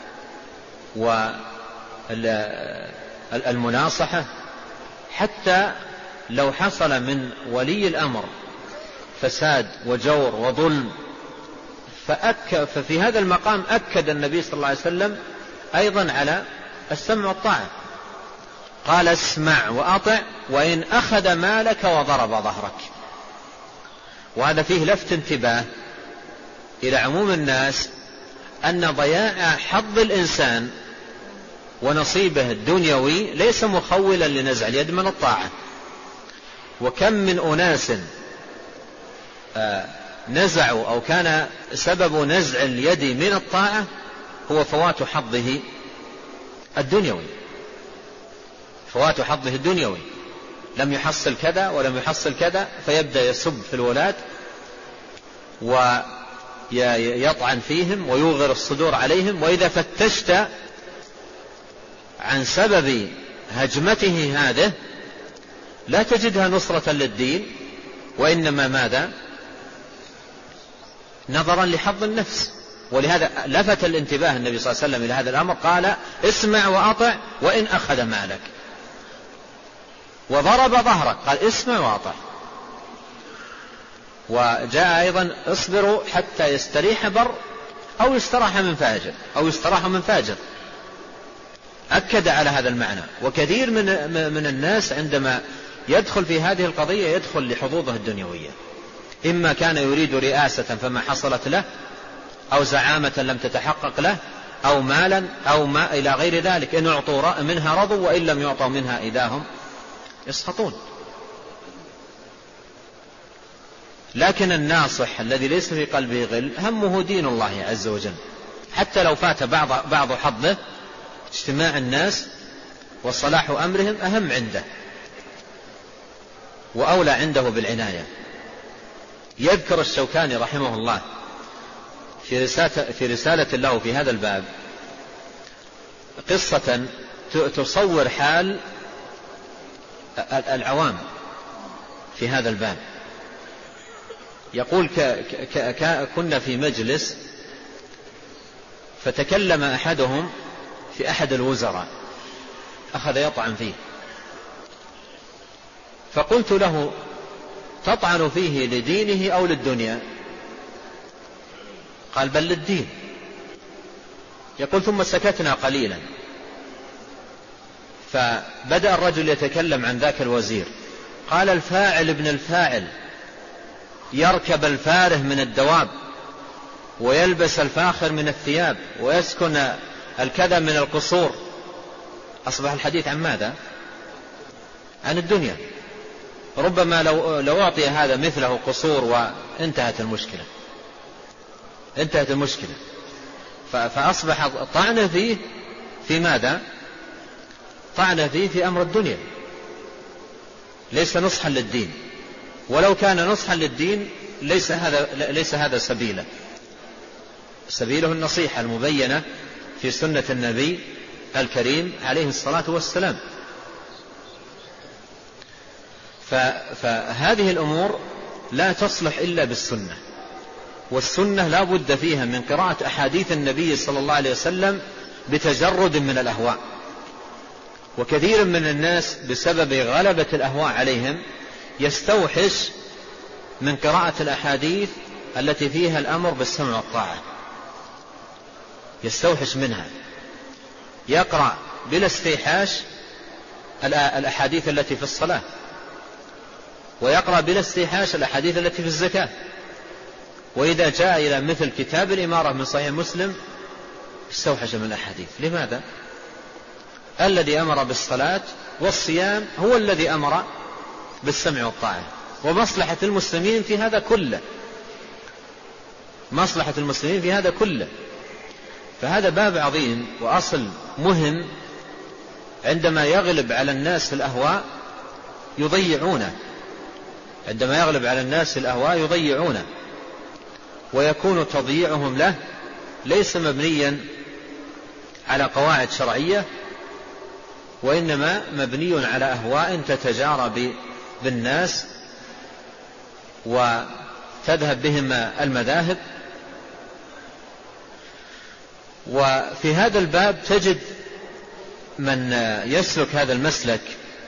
والمناصحة، حتى لو حصل من ولي الأمر فساد وجور وظلم، ففي هذا المقام أكد النبي صلى الله عليه وسلم أيضا على السمع والطاعة، قال اسمع وأطع وإن أخذ مالك وضرب ظهرك. وهذا فيه لفت انتباه إلى عموم الناس أن ضياع حظ الإنسان ونصيبه الدنيوي ليس مخولا لنزع اليد من الطاعة. وكم من أناس نزعوا أو كان سبب نزع اليد من الطاعة هو فوات حظه الدنيوي، فوات حظه الدنيوي، لم يحصل كذا ولم يحصل كذا، فيبدأ يسب في الولاة ويطعن فيهم ويوغر الصدور عليهم. وإذا فتشت عن سبب هجمته هذه لا تجدها نصرة للدين، وإنما ماذا؟ نظرا لحظ النفس. ولهذا لفت الانتباه النبي صلى الله عليه وسلم إلى هذا الأمر، قال اسمع وأطع وإن أخذ مالك، وضرب ظهرك قال اسمع وأطع. وجاء أيضا اصبروا حتى يستريح بر أو يستراح من فاجر أو يستراح من فاجر، أكد على هذا المعنى. وكثير من, من الناس عندما يدخل في هذه القضية يدخل لحظوظه الدنيوية، إما كان يريد رئاسة فما حصلت له، أو زعامة لم تتحقق له، أو مالا أو ما إلى غير ذلك. إن أعطوا منها رضوا وإن لم يعطوا منها إذا هم يسخطون. لكن الناصح الذي ليس في قلبه غل همه دين الله عز وجل، حتى لو فات بعض, بعض حظه، اجتماع الناس وصلاح أمرهم أهم عنده وأولى عنده بالعناية. يذكر الشوكاني رحمه الله في رسالة, في رسالة له في هذا الباب قصة تصور حال العوام في هذا الباب. يقول ك ك ك كنا في مجلس فتكلم أحدهم في أحد الوزراء، أخذ يطعن فيه، فقلت له تطعن فيه لدينه أو للدنيا؟ قال بل للدين. يقول ثم سكتنا قليلا، فبدأ الرجل يتكلم عن ذاك الوزير، قال الفاعل ابن الفاعل يركب الفاره من الدواب ويلبس الفاخر من الثياب ويسكن الكذا من القصور. أصبح الحديث عن ماذا؟ عن الدنيا. ربما لو, لو أعطي هذا مثله قصور وانتهت المشكلة انتهت المشكلة فأصبح طعن فيه في ماذا؟ طعن فيه في أمر الدنيا، ليس نصحا للدين. ولو كان نصحا للدين ليس هذا, ليس هذا سبيله. سبيله النصيحة المبينة في سنة النبي الكريم عليه الصلاة والسلام. فهذه الأمور لا تصلح إلا بالسنة، والسنة لا بد فيها من قراءة أحاديث النبي صلى الله عليه وسلم بتجرد من الأهواء. وكثير من الناس بسبب غلبة الأهواء عليهم يستوحش من قراءة الأحاديث التي فيها الأمر بالسمع والطاعة، يستوحش منها، يقرأ بلا استيحاش الأحاديث التي في الصلاة، ويقرأ بلا استيحاش الأحاديث التي في الزكاة. وإذا جاء إلى مثل كتاب الإمارة من صحيح مسلم استوحش من الأحاديث. لماذا؟ الذي أمر بالصلاة والصيام هو الذي أمر بالسمع والطاعة، ومصلحة المسلمين في هذا كله، مصلحة المسلمين في هذا كله. فهذا باب عظيم وأصل مهم، عندما يغلب على الناس في الأهواء يضيعونه، عندما يغلب على الناس في الأهواء يضيعونه، ويكون تضييعهم له ليس مبنيا على قواعد شرعية، وإنما مبني على أهواء تتجارى بالناس وتذهب بهم المذاهب. وفي هذا الباب تجد من يسلك هذا المسلك،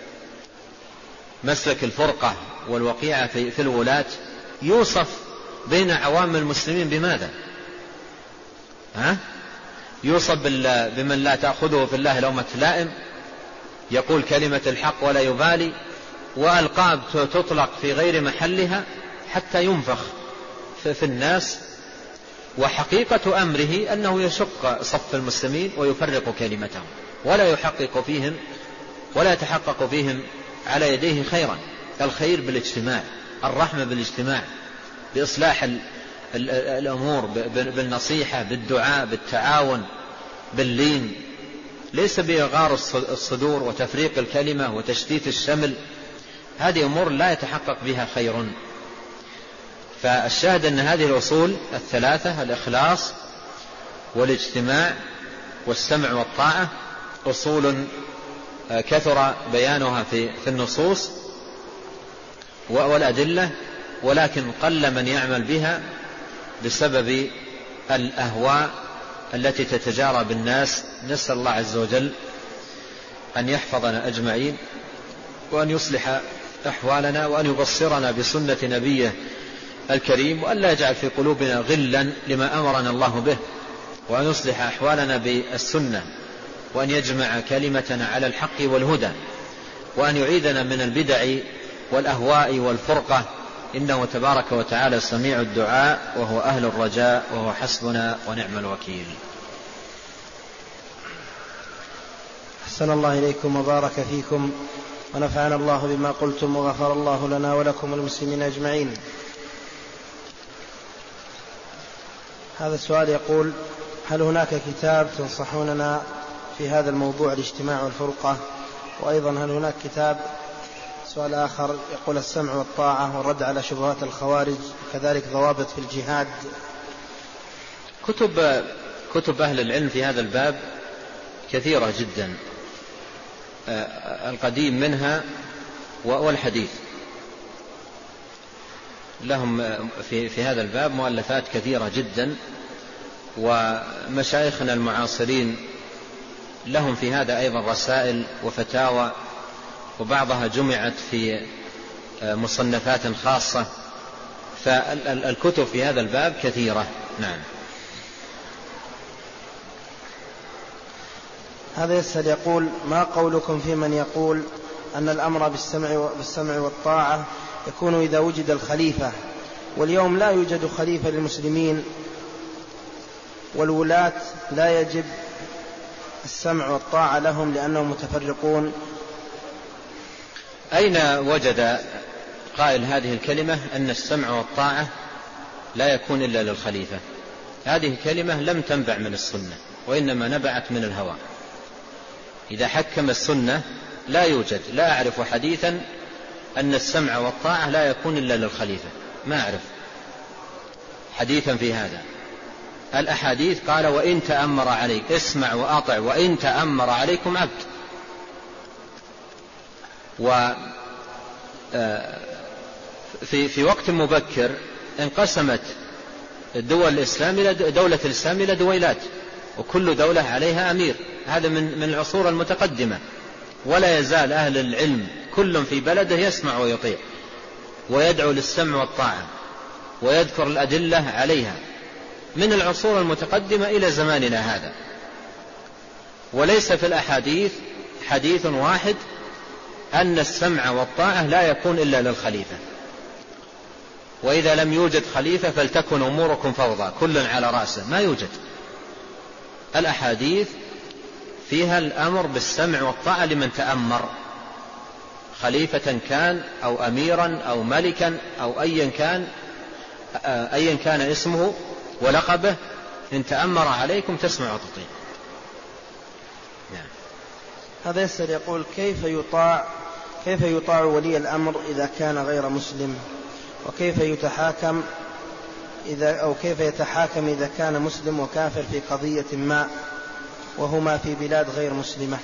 مسلك الفرقة والوقيعة في الولاة، يوصف بين عوام المسلمين بماذا؟ ها؟ يوصف بمن لا تأخذه في الله لومة لائم، يقول كلمة الحق ولا يبالي، وألقاب تطلق في غير محلها حتى ينفخ في الناس. وحقيقة أمره أنه يشق صف المسلمين ويفرق كلمتهم، ولا يحقق فيهم ولا يتحقق فيهم على يديه خيرا. الخير بالاجتماع، الرحمة بالاجتماع، بإصلاح الأمور، بالنصيحة، بالدعاء، بالتعاون، باللين، ليس بإغار الصدور وتفريق الكلمة وتشتيت الشمل. هذه أمور لا يتحقق بها خير. فالشاهد أن هذه الأصول الثلاثة، الإخلاص والاجتماع والسمع والطاعة، أصول كثر بيانها في النصوص والأدلة، ولكن قل من يعمل بها بسبب الأهواء التي تتجارى بالناس. نسأل الله عز وجل أن يحفظنا أجمعين، وأن يصلح أحوالنا، وأن يبصرنا بسنة نبيه الكريم، وأن لا يجعل في قلوبنا غلا لما أمرنا الله به، وأن يصلح أحوالنا بالسنة، وأن يجمع كلمتنا على الحق والهدى، وأن يعيدنا من البدع والأهواء والفرقة، إنه تبارك وتعالى سميع الدعاء، وهو أهل الرجاء، وهو حسبنا ونعم الوكيل. أحسن الله إليكم وبارك فيكم، ونفعنا الله بما قلتم، وغفر الله لنا ولكم والمسلمين أجمعين. هذا السؤال يقول: هل هناك كتاب تنصحوننا في هذا الموضوع، الاجتماع والفرقة؟ وأيضا هل هناك كتاب، سؤال آخر يقول: السمع والطاعة والرد على شبهات الخوارج، كذلك ضوابط في الجهاد. كتب كتب أهل العلم في هذا الباب كثيرة جدا، القديم منها والحديث، لهم في, في هذا الباب مؤلفات كثيرة جدا، ومشايخنا المعاصرين لهم في هذا أيضا رسائل وفتاوى، وبعضها جمعت في مصنفات خاصة. فالكتب في هذا الباب كثيرة. نعم. هذا يسأل يقول: ما قولكم في من يقول أن الأمر بالسمع, بالسمع والطاعة يكون إذا وجد الخليفة، واليوم لا يوجد خليفة للمسلمين، والولاة لا يجب السمع والطاعة لهم لأنهم متفرقون؟ أين وجد قائل هذه الكلمة أن السمع والطاعة لا يكون إلا للخليفة؟ هذه كلمة لم تنبع من السنة، وإنما نبعت من الهوى. إذا حكم السنة لا يوجد، لا أعرف حديثا أن السمع والطاعة لا يكون إلا للخليفة، ما أعرف حديثا في هذا. الأحاديث قال: وإن تأمر عليك، اسمع وأطع، وإن تأمر عليكم عبد. وفي في وقت مبكر انقسمت الدول الإسلام إلى دولة الإسلام إلى دويلات، وكل دولة عليها أمير. هذا من من العصور المتقدمة، ولا يزال أهل العلم كل في بلده يسمع ويطيع، ويدعو للسمع والطاعة، ويذكر الأدلة عليها، من العصور المتقدمة إلى زماننا هذا. وليس في الأحاديث حديث واحد أن السمع والطاعة لا يكون إلا للخليفة. وإذا لم يوجد خليفة فلتكن أموركم فوضى، كل على رأسه، ما يوجد. الأحاديث فيها الأمر بالسمع والطاعة لمن تأمر، خليفة كان أو أميرا أو ملكا أو أيا كان أيا كان اسمه ولقبه، إن تأمر عليكم تسمع وتطيع. نعم. هذا يسأل يقول كيف يطاع كيف يطاع ولي الأمر إذا كان غير مسلم، وكيف يتحاكم إذا أو كيف يتحاكم إذا كان مسلم وكافر في قضية ما وهما في بلاد غير مسلمة؟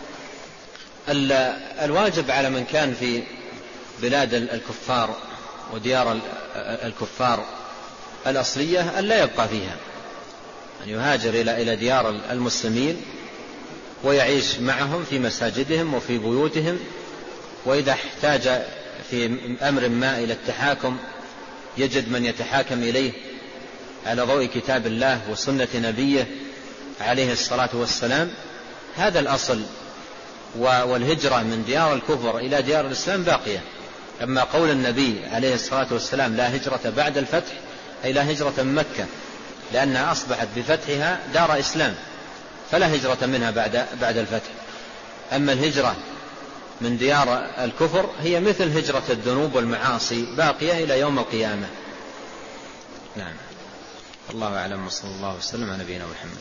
الواجب على من كان في بلاد الكفار وديار الكفار الأصلية أن لا يبقى فيها، أن يهاجر إلى ديار المسلمين ويعيش معهم في مساجدهم وفي بيوتهم، وإذا احتاج في أمر ما إلى التحاكم يجد من يتحاكم إليه على ضوء كتاب الله وسنة نبيه عليه الصلاة والسلام. هذا الأصل، والهجرة من ديار الكفر إلى ديار الإسلام باقية. أما قول النبي عليه الصلاة والسلام لا هجرة بعد الفتح، أي لا هجرة من مكة، لأنها أصبحت بفتحها دار إسلام فلا هجرة منها بعد بعد الفتح. أما الهجرة من ديار الكفر هي مثل هجرة الذنوب والمعاصي باقية إلى يوم القيامة. نعم. الله أعلم، وصلى الله وسلم على نبينا محمد.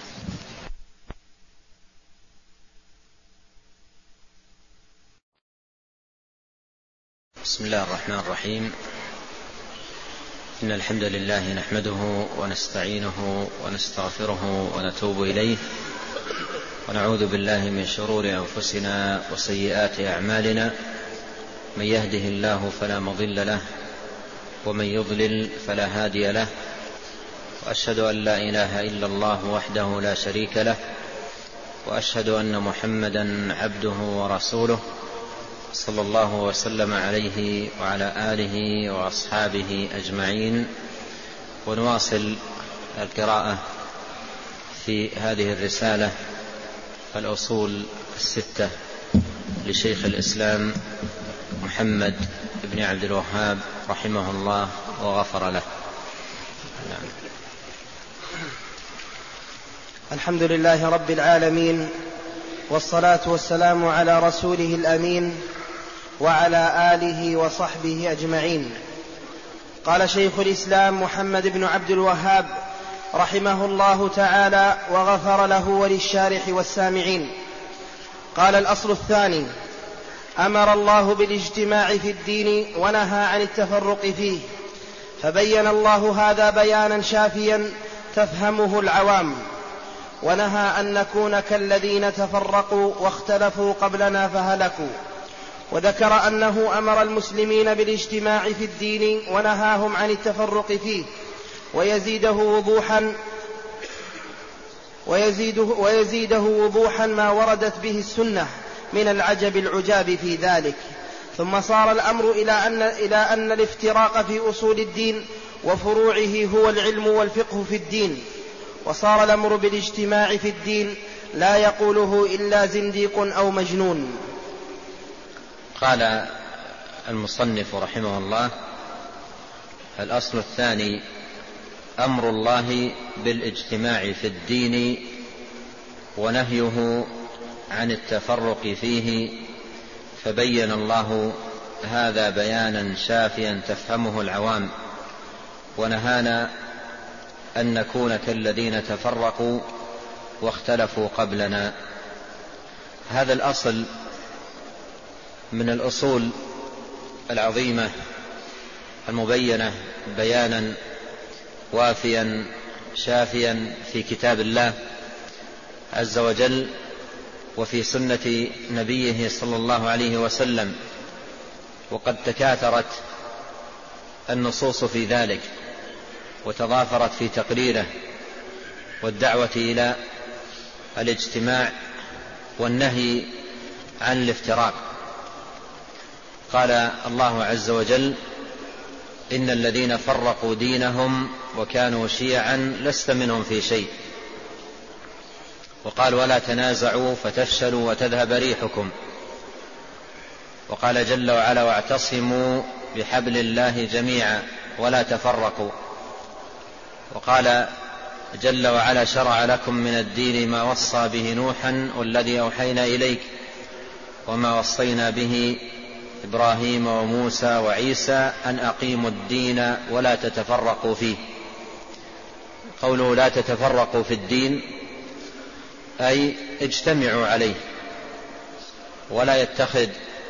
بسم الله الرحمن الرحيم. إن الحمد لله نحمده ونستعينه ونستغفره ونتوب إليه، ونعوذ بالله من شرور أنفسنا وسيئات أعمالنا، من يهده الله فلا مضل له ومن يضلل فلا هادي له، وأشهد أن لا إله إلا الله وحده لا شريك له، وأشهد أن محمدا عبده ورسوله صلى الله وسلم عليه وعلى آله وأصحابه أجمعين. ونواصل القراءة في هذه الرسالة الأصول الستة لشيخ الإسلام محمد بن عبد الوهاب رحمه الله وغفر له. نعم. الحمد لله رب العالمين، والصلاة والسلام على رسوله الأمين وعلى آله وصحبه أجمعين. قال شيخ الإسلام محمد بن عبد الوهاب رحمه الله تعالى وغفر له وللشارح والسامعين. قال: الأصل الثاني: أمر الله بالاجتماع في الدين ونهى عن التفرق فيه، فبين الله هذا بيانا شافيا تفهمه العوام، ونهى أن نكون كالذين تفرقوا واختلفوا قبلنا فهلكوا، وذكر أنه أمر المسلمين بالاجتماع في الدين ونهاهم عن التفرق فيه، ويزيده وضوحا ويزيده, ويزيده وضوحا ما وردت به السنة من العجب العجاب في ذلك. ثم صار الأمر إلى أن, إلى أن الافتراق في أصول الدين وفروعه هو العلم والفقه في الدين، وصار الأمر بالاجتماع في الدين لا يقوله إلا زنديق أو مجنون. قال المصنف رحمه الله: الأصل الثاني: أمر الله بالاجتماع في الدين ونهيه عن التفرق فيه، فبين الله هذا بيانا شافيا تفهمه العوام، ونهانا أن نكون كالذين تفرقوا واختلفوا قبلنا. هذا الأصل من الأصول العظيمة المبينة بيانا وافيا شافيا في كتاب الله عز وجل وفي سنة نبيه صلى الله عليه وسلم، وقد تكاثرت النصوص في ذلك وتضافرت في تقريره والدعوة إلى الاجتماع والنهي عن الافتراق. قال الله عز وجل: إن الذين فرقوا دينهم وكانوا شيعا لست منهم في شيء. وقال: ولا تنازعوا فتفشلوا وتذهب ريحكم. وقال جل وعلا: واعتصموا بحبل الله جميعا ولا تفرقوا. وقال جل وعلا شرع لكم من الدين ما وصى به نوحا والذي أوحينا إليك وما وصينا به إبراهيم وموسى وعيسى أن أقيموا الدين ولا تتفرقوا فيه. قوله لا تتفرقوا في الدين أي اجتمعوا عليه، ولا يتخذ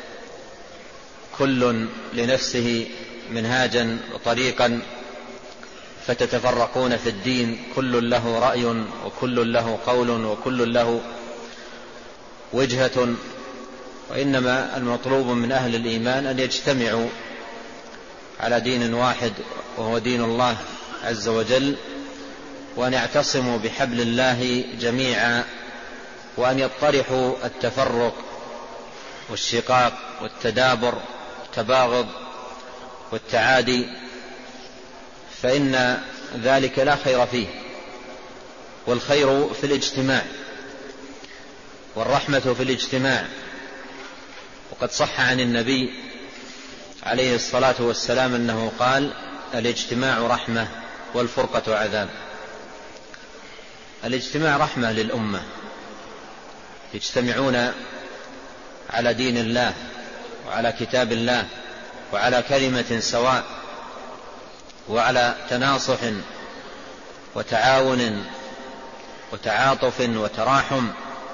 كل لنفسه منهاجا وطريقا فتتفرقون في الدين، كل له رأي وكل له قول وكل له وجهة، وإنما المطلوب من أهل الإيمان أن يجتمعوا على دين واحد وهو دين الله عز وجل، وأن يعتصموا بحبل الله جميعا، وأن يطرحوا التفرق والشقاق والتدابر والتباغض والتعادي، فإن ذلك لا خير فيه، والخير في الاجتماع والرحمة في الاجتماع. وقد صح عن النبي عليه الصلاة والسلام أنه قال: الاجتماع رحمة والفرقة عذاب. الاجتماع رحمة للأمة، يجتمعون على دين الله وعلى كتاب الله وعلى كلمة سواء وعلى تناصح وتعاون وتعاطف وتراحم،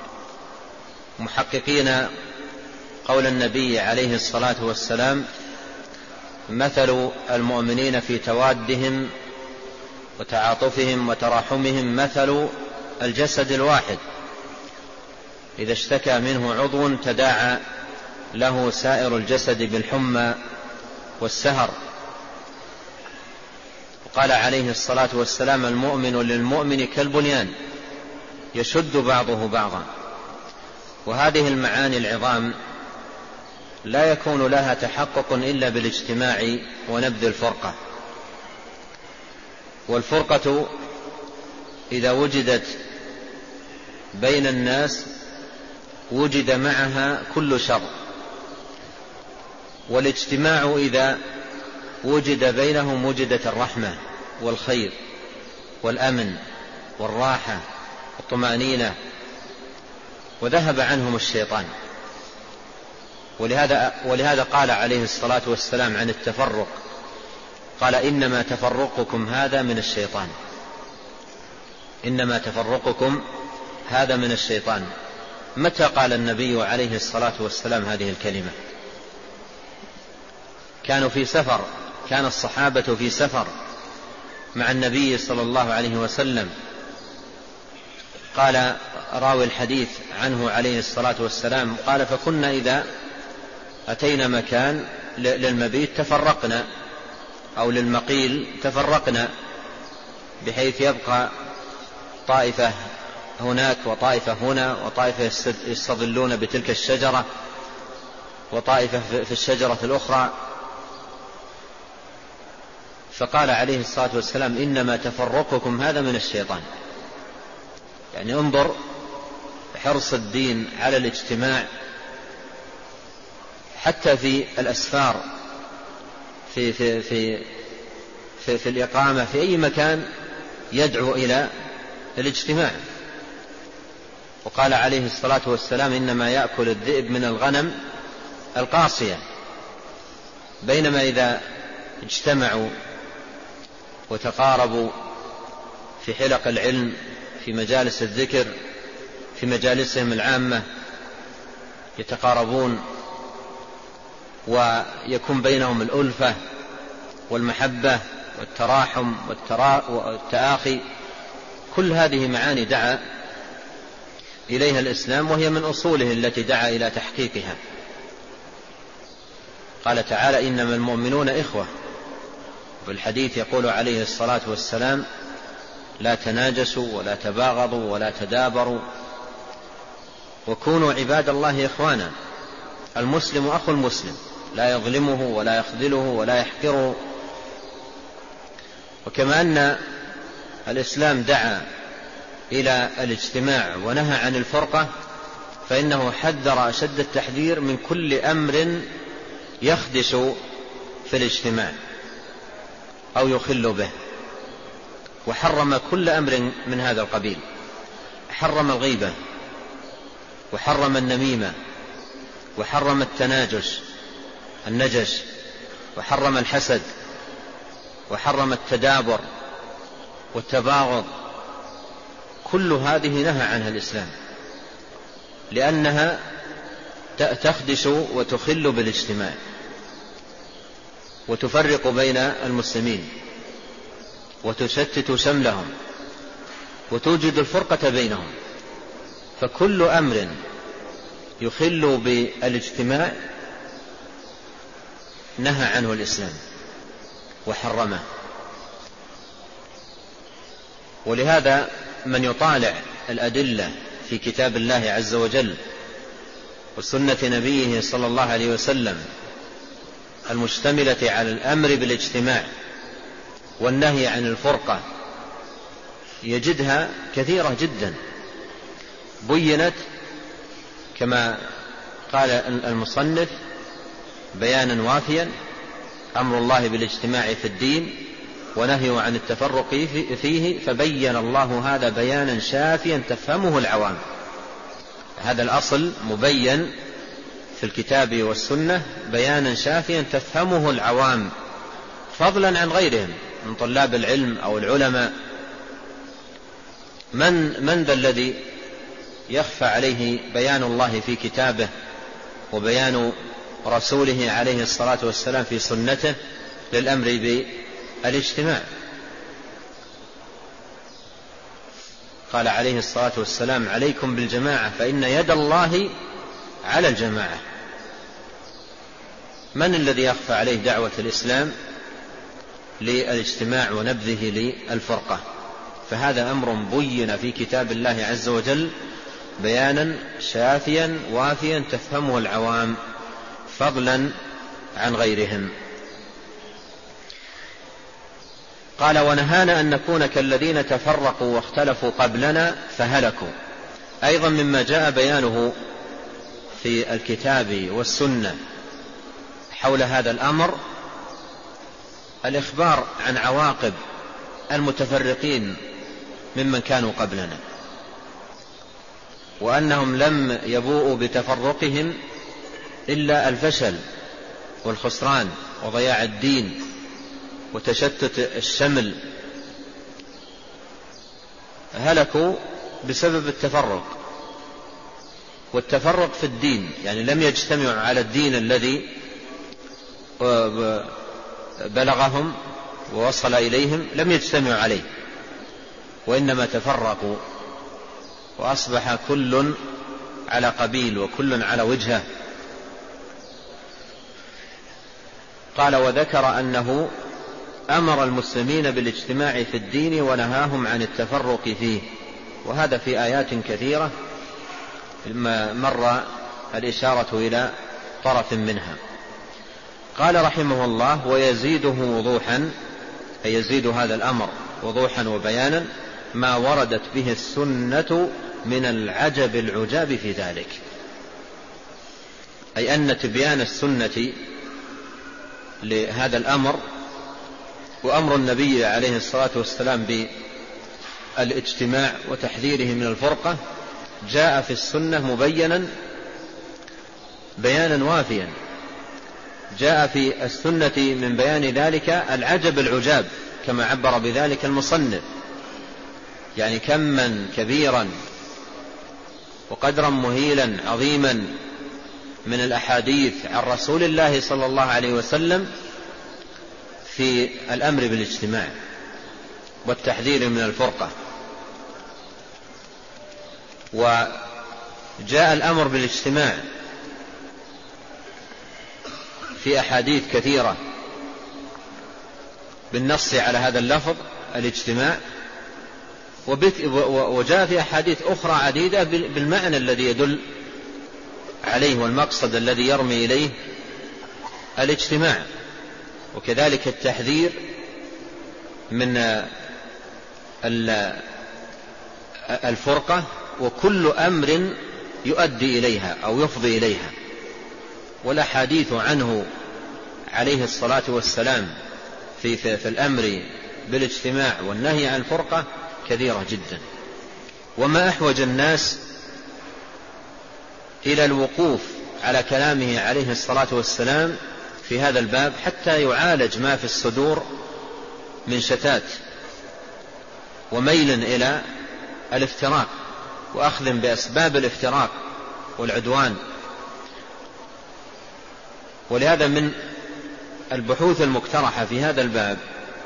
محققين قول النبي عليه الصلاة والسلام: مثل المؤمنين في توادهم وتعاطفهم وتراحمهم مثل الجسد الواحد إذا اشتكى منه عضو تداعى له سائر الجسد بالحمى والسهر. وقال عليه الصلاة والسلام: المؤمن للمؤمن كالبنيان يشد بعضه بعضا. وهذه المعاني العظام لا يكون لها تحقق إلا بالاجتماع ونبذ الفرقة. والفرقة إذا وجدت بين الناس وجد معها كل شر، والاجتماع إذا وجد بينهم وجدت الرحمة والخير والأمن والراحة والطمأنينة، وذهب عنهم الشيطان. ولهذا, ولهذا قال عليه الصلاة والسلام عن التفرق، قال: إنما تفرقكم هذا من الشيطان، إنما تفرقكم هذا من الشيطان. متى قال النبي عليه الصلاة والسلام هذه الكلمة؟ كانوا في سفر، كان الصحابة في سفر مع النبي صلى الله عليه وسلم. قال راوي الحديث عنه عليه الصلاة والسلام: قال: فكنا إذا أتينا مكان للمبيت تفرقنا، أو للمقيل تفرقنا، بحيث يبقى طائفة هناك وطائفة هنا، وطائفة يستظلون بتلك الشجرة وطائفة في الشجرة الأخرى. فقال عليه الصلاة والسلام: إنما تفرقكم هذا من الشيطان. يعني انظر حرص الدين على الاجتماع حتى في الأسفار، في, في, في, في, في الإقامة في أي مكان يدعو إلى الاجتماع. وقال عليه الصلاة والسلام: إنما يأكل الذئب من الغنم القاصية. بينما إذا اجتمعوا وتقاربوا في حلق العلم، في مجالس الذكر، في مجالسهم العامة، يتقاربون ويكون بينهم الألفة والمحبة والتراحم والتآخي. كل هذه معاني دعا إليها الإسلام، وهي من أصوله التي دعا إلى تحقيقها. قال تعالى: إنما المؤمنون إخوة. في الحديث يقول عليه الصلاة والسلام: لا تناجسوا ولا تباغضوا ولا تدابروا وكونوا عباد الله إخوانا. المسلم أخو المسلم، لا يظلمه ولا يخذله ولا يحقره. وكما أن الإسلام دعا إلى الاجتماع ونهى عن الفرقة، فإنه حذر أشد التحذير من كل أمر يخدش في الاجتماع أو يخل به. وحرم كل أمر من هذا القبيل. حرم الغيبة، وحرم النميمة، وحرم التناجش النجش، وحرم الحسد، وحرم التدابر والتباغض. كل هذه نهى عنها الإسلام، لأنها تخدش وتخل بالاجتماع وتفرق بين المسلمين وتشتت شملهم وتوجد الفرقة بينهم. فكل أمر يخل بالاجتماع نهى عنه الإسلام وحرمه. ولهذا من يطالع الأدلة في كتاب الله عز وجل وسنة نبيه صلى الله عليه وسلم المشتملة على الأمر بالاجتماع والنهي عن الفرقة يجدها كثيرة جدا، بينت كما قال المصنف بيانا وافيا: أمر الله بالاجتماع في الدين ونهيه عن التفرق فيه، فبين الله هذا بيانا شافيا تفهمه العوام. هذا الأصل مبين في الكتاب والسنة بيانا شافيا تفهمه العوام، فضلا عن غيرهم من طلاب العلم أو العلماء. من من ذا الذي يخفى عليه بيان الله في كتابه وبيان رسوله عليه الصلاة والسلام في سنته للأمر بالاجتماع؟ قال عليه الصلاة والسلام: عليكم بالجماعة فإن يد الله على الجماعة. من الذي يخفى عليه دعوة الإسلام للاجتماع ونبذه للفرقة؟ فهذا أمر بين في كتاب الله عز وجل بيانا شافيا وافيا تفهمه العوام، فضلا عن غيرهم. قال: ونهانا أن نكون كالذين تفرقوا واختلفوا قبلنا فهلكوا. أيضا مما جاء بيانه في الكتاب والسنة حول هذا الأمر الإخبار عن عواقب المتفرقين ممن كانوا قبلنا، وأنهم لم يبوءوا بتفرقهم إلا الفشل والخسران وضياع الدين وتشتت الشمل. هلكوا بسبب التفرق، والتفرق في الدين يعني لم يجتمعوا على الدين الذي بلغهم ووصل إليهم، لم يجتمعوا عليه، وإنما تفرقوا وأصبح كل على قبيل وكل على وجهه. قال: وذكر أنه أمر المسلمين بالاجتماع في الدين ونهاهم عن التفرق فيه، وهذا في آيات كثيرة مر الإشارة إلى طرف منها. قال رحمه الله: ويزيده وضوحا، أي يزيد هذا الأمر وضوحا وبيانا ما وردت به السنة من العجب العجاب في ذلك، أي أن تبيان السنة لهذا الأمر وأمر النبي عليه الصلاة والسلام بالاجتماع وتحذيره من الفرقة جاء في السنة مبينا بيانا وافيا. جاء في السنة من بيان ذلك العجب العجاب كما عبر بذلك المصنف، يعني كما كبيرا وقدرا مهيلا عظيما من الأحاديث عن رسول الله صلى الله عليه وسلم في الأمر بالاجتماع والتحذير من الفرقة. وجاء الأمر بالاجتماع في أحاديث كثيرة بالنص على هذا اللفظ الاجتماع، وجاء في أحاديث أخرى عديدة بالمعنى الذي يدل عليه والمقصد الذي يرمي إليه الاجتماع، وكذلك التحذير من الفرقة وكل أمر يؤدي إليها أو يفضي إليها. والأحاديث عنه عليه الصلاة والسلام في, في, في الأمر بالاجتماع والنهي عن الفرقة كثيرة جدا. وما أحوج الناس إلى الوقوف على كلامه عليه الصلاة والسلام في هذا الباب حتى يعالج ما في الصدور من شتات وميل إلى الافتراق وأخذ بأسباب الافتراق والعدوان. ولهذا من البحوث المقترحة في هذا الباب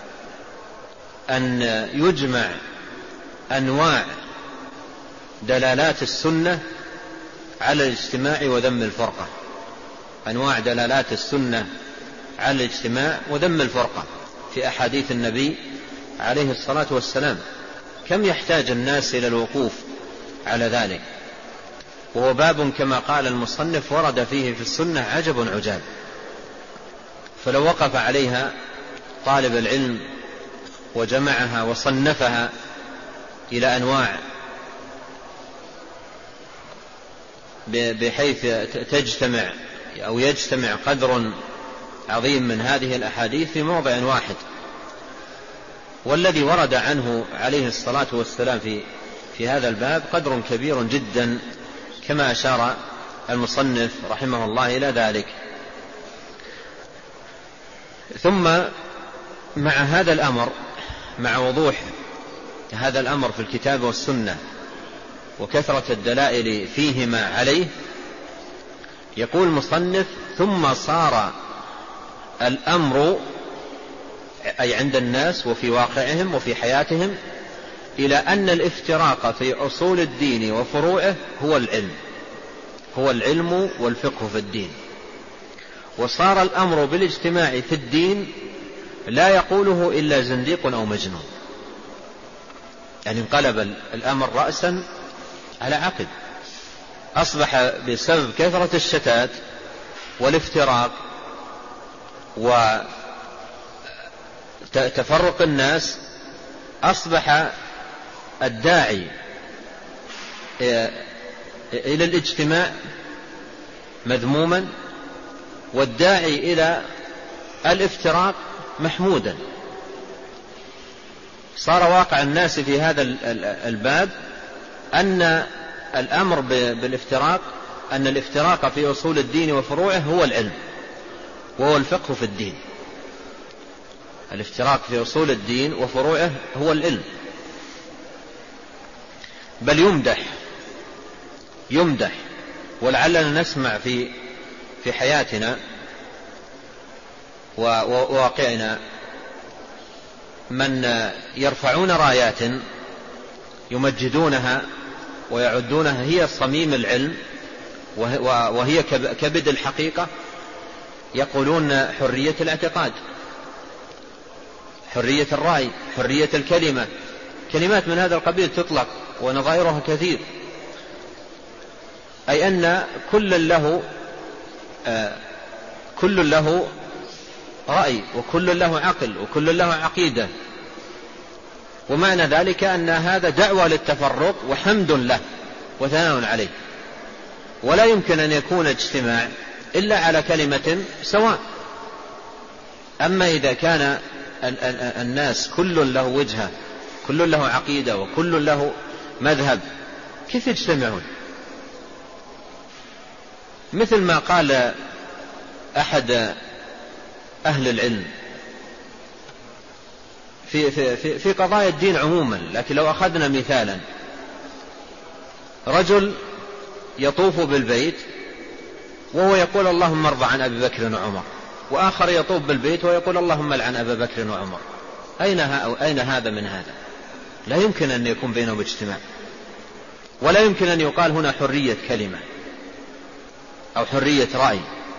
أن يجمع أنواع دلالات السنة على الاجتماع وذم الفرقة، أنواع دلالات السنة على الاجتماع وذم الفرقة في أحاديث النبي عليه الصلاة والسلام. كم يحتاج الناس إلى الوقوف على ذلك، وهو باب كما قال المصنف ورد فيه في السنة عجب عجاب. فلو وقف عليها طالب العلم وجمعها وصنفها إلى أنواع بحيث تجتمع أو يجتمع قدر عظيم من هذه الأحاديث في موضع واحد. والذي ورد عنه عليه الصلاة والسلام في في هذا الباب قدر كبير جدا كما أشار المصنف رحمه الله إلى ذلك. ثم مع هذا الأمر، مع وضوح هذا الأمر في الكتاب والسنة وكثرة الدلائل فيهما عليه، يقول المصنف: ثم صار الأمر أي عند الناس وفي واقعهم وفي حياتهم إلى أن الافتراق في أصول الدين وفروعه هو العلم هو العلم والفقه في الدين. وصار الأمر بالاجتماع في الدين لا يقوله إلا زنديق أو مجنون. يعني انقلب الأمر رأسا على عقب، أصبح بسبب كثرة الشتات والافتراق وتفرق الناس أصبح الداعي إلى الاجتماع مذموما والداعي إلى الافتراق محمودا. صار واقع الناس في هذا الباب أن الأمر بالافتراق أن الافتراق في أصول الدين وفروعه هو العلم وهو الفقه في الدين. الافتراق في أصول الدين وفروعه هو العلم، بل يمدح يمدح ولعلنا نسمع في في حياتنا وواقعنا من يرفعون رايات يمجدونها ويعدونها هي صميم العلم وهي كبد الحقيقة، يقولون حرية الاعتقاد، حرية الرأي، حرية الكلمة، كلمات من هذا القبيل تطلق ونظائرها كثير. أي أن كل له آه كل له رأي وكل له عقل وكل له عقيدة. ومعنى ذلك أن هذا دعوة للتفرق وحمد له وثناء عليه، ولا يمكن أن يكون اجتماع إلا على كلمة سواء. أما إذا كان الناس كل له وجهة، كل له عقيدة وكل له مذهب، كيف يجتمعون؟ مثل ما قال أحد أهل العلم في, في, في, في قضايا الدين عموما، لكن لو أخذنا مثالا: رجل يطوف بالبيت وهو يقول اللهم ارض عن أبي بكر وعمر، وآخر يطوف بالبيت ويقول اللهم لعن أبا بكر وعمر. أين, أين هذا من هذا؟ لا يمكن أن يكون بينهم اجتماع، ولا يمكن أن يقال هنا حرية كلمة أو حرية رأي.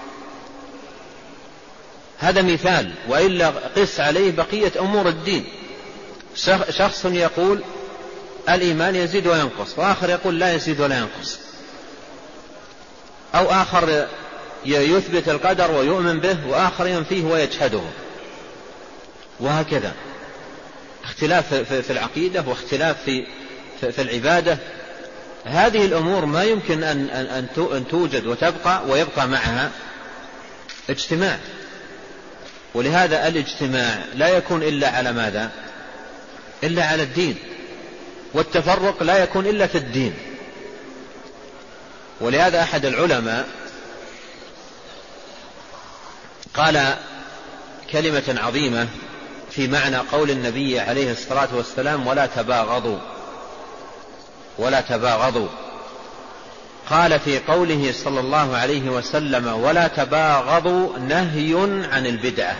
هذا مثال، وإلا قس عليه بقية أمور الدين. شخص يقول الإيمان يزيد وينقص، وآخر يقول لا يزيد ولا ينقص، أو آخر يثبت القدر ويؤمن به وآخر ينفيه ويجحده، وهكذا اختلاف في العقيدة واختلاف في في العبادة. هذه الأمور ما يمكن أن أن توجد وتبقى ويبقى معها اجتماع. ولهذا الاجتماع لا يكون إلا على ماذا؟ إلا على الدين، والتفرق لا يكون إلا في الدين. ولهذا أحد العلماء قال كلمة عظيمة في معنى قول النبي عليه الصلاة والسلام: ولا تباغضوا ولا تباغضوا. قال في قوله صلى الله عليه وسلم: ولا تباغضوا نهي عن البدعة.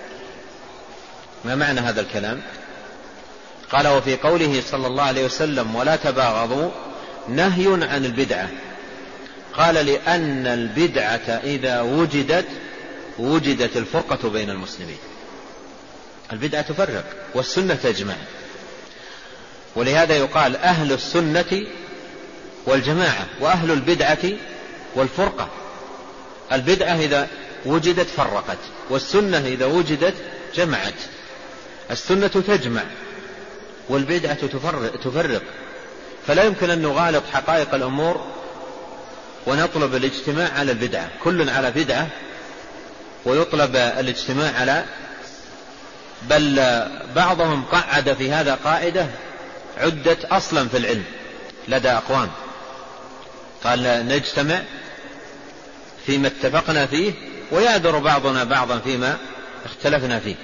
ما معنى هذا الكلام؟ قال: وفي قوله صلى الله عليه وسلم: ولا تباغضوا نهي عن البدعة. قال: لأن البدعة إذا وجدت وجدت الفرقة بين المسلمين. البدعة تفرق والسنة تجمع، ولهذا يقال أهل السنة والجماعة، وأهل البدعة والفرقة. البدعة إذا وجدت فرقت، والسنة إذا وجدت جمعت. السنة تجمع والبدعة تفرق، فلا يمكن أن نغالط حقائق الأمور ونطلب الاجتماع على البدعة. كل على بدعة ويطلب الاجتماع على، بل بعضهم قعد في هذا قاعدة عدت أصلا في العلم لدى أقوام، قال: نجتمع فيما اتفقنا فيه ويعذر بعضنا بعضا فيما اختلفنا فيه،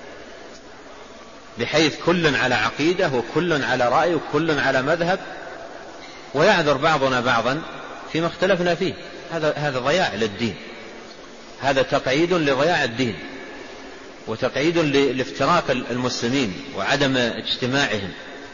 بحيث كل على عقيدة وكل على رأي وكل على مذهب، ويعذر بعضنا بعضا فيما اختلفنا فيه. هذا هذا ضياع للدين، هذا تقعيد لضياع الدين وتقعيد لافتراق المسلمين وعدم اجتماعهم.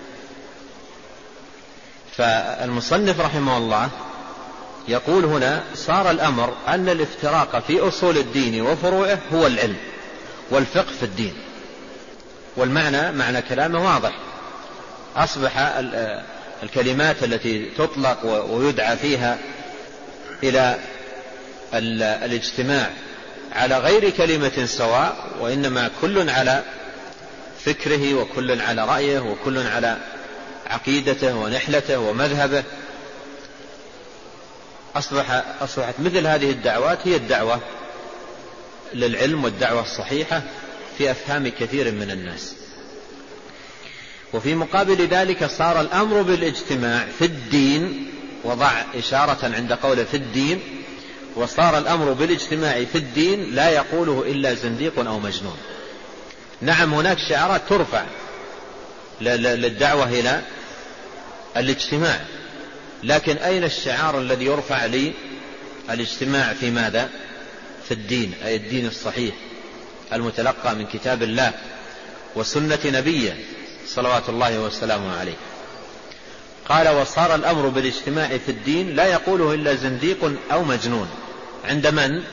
فالمصنف رحمه الله يقول هنا: صار الأمر أن الافتراق في أصول الدين وفروعه هو العلم والفقه في الدين. والمعنى معنى كلامه واضح. أصبح الكلمات التي تطلق ويدعى فيها إلى الاجتماع على غير كلمة سواء، وإنما كل على فكره وكل على رأيه وكل على عقيدته ونحلته ومذهبه. أصبح أصبحت مثل هذه الدعوات هي الدعوة للعلم والدعوة الصحيحة في أفهام كثير من الناس. وفي مقابل ذلك صار الأمر بالاجتماع في الدين، وضع إشارة عند قوله في الدين، وصار الأمر بالاجتماع في الدين لا يقوله إلا زنديق أو مجنون. نعم، هناك شعارات ترفع للدعوة إلى الاجتماع، لكن أين الشعار الذي يرفع للاجتماع في ماذا؟ في الدين، أي الدين الصحيح المتلقى من كتاب الله وسنة نبيه صلوات الله وسلامه عليه. قال: وصار الأمر بالاجتماع في الدين لا يقوله إلا زنديق أو مجنون. عند من؟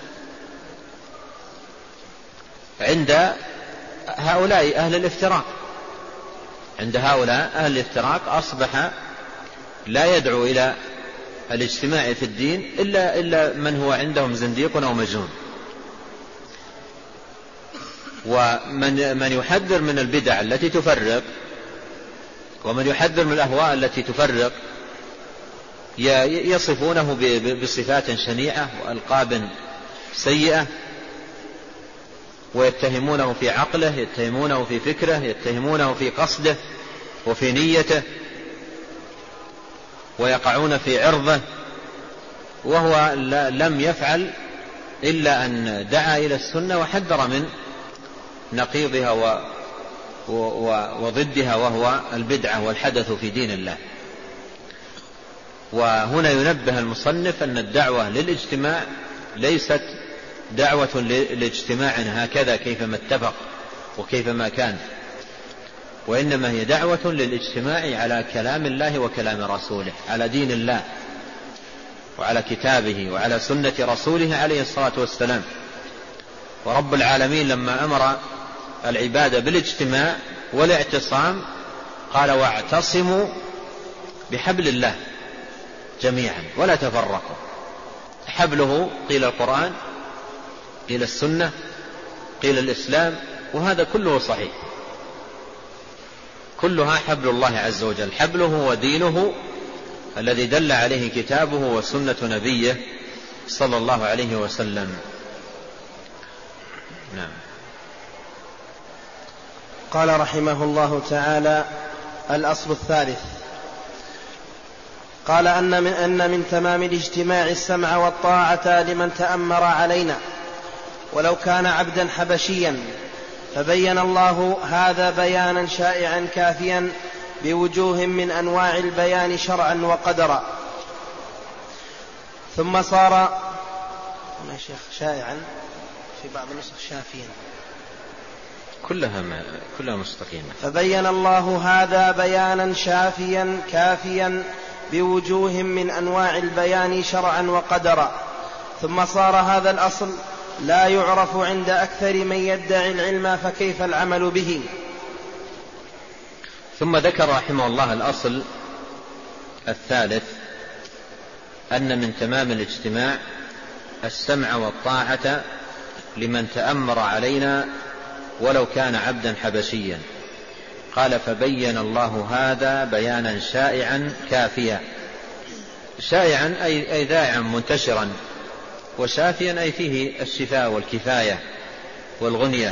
عند هؤلاء أهل الافتراق. عند هؤلاء أهل الافتراق أصبح لا يدعو إلى الاجتماع في الدين إلا, إلا من هو عندهم زنديق أو مجنون. ومن من يحذر من البدع التي تفرق، ومن يحذر من الأهواء التي تفرق، يصفونه بصفات شنيعة وألقاب سيئة، ويتهمونه في عقله، يتهمونه في فكره، يتهمونه في قصده وفي نيته، ويقعون في عرضه، وهو لم يفعل إلا أن دعا إلى السنة وحذر من نقيضها وضدها، وهو البدعة والحدث في دين الله. وهنا ينبه المصنف أن الدعوة للاجتماع ليست دعوة لاجتماع هكذا كيفما اتفق وكيفما كان، وإنما هي دعوة للاجتماع على كلام الله وكلام رسوله، على دين الله وعلى كتابه وعلى سنة رسوله عليه الصلاة والسلام. ورب العالمين لما أمر العبادة بالاجتماع والاعتصام قال: واعتصموا بحبل الله جميعا ولا تفرقوا. حبله قيل القرآن، قيل السنة، قيل الإسلام، وهذا كله صحيح، كلها حبل الله عز وجل. حبله ودينه الذي دل عليه كتابه وسنة نبيه صلى الله عليه وسلم. نعم. قال رحمه الله تعالى: الأصل الثالث. قال أن من, أن من تمام الاجتماع السمع والطاعة لمن تأمر علينا ولو كان عبدا حبشيا، فبين الله هذا بيانا شائعا كافيا بوجوه من أنواع البيان شرعا وقدرا. ثم صار يا شيخ شائعا في بعض النسخ شافيا، كلها ما كلها مستقيمة. فبين الله هذا بيانا شافيا كافيا بوجوه من أنواع البيان شرعا وقدرا. ثم صار هذا الأصل لا يعرف عند أكثر من يدعي العلم، فكيف العمل به؟ ثم ذكر رحمه الله الأصل الثالث: أن من تمام الاجتماع السمع والطاعة لمن تأمر علينا ولو كان عبدا حبشيا. قال: فبين الله هذا بيانا شائعا كافيا. شائعا أي, أي ذائعا منتشرا، وشافيا أي فيه الشفاء والكفاية والغنية،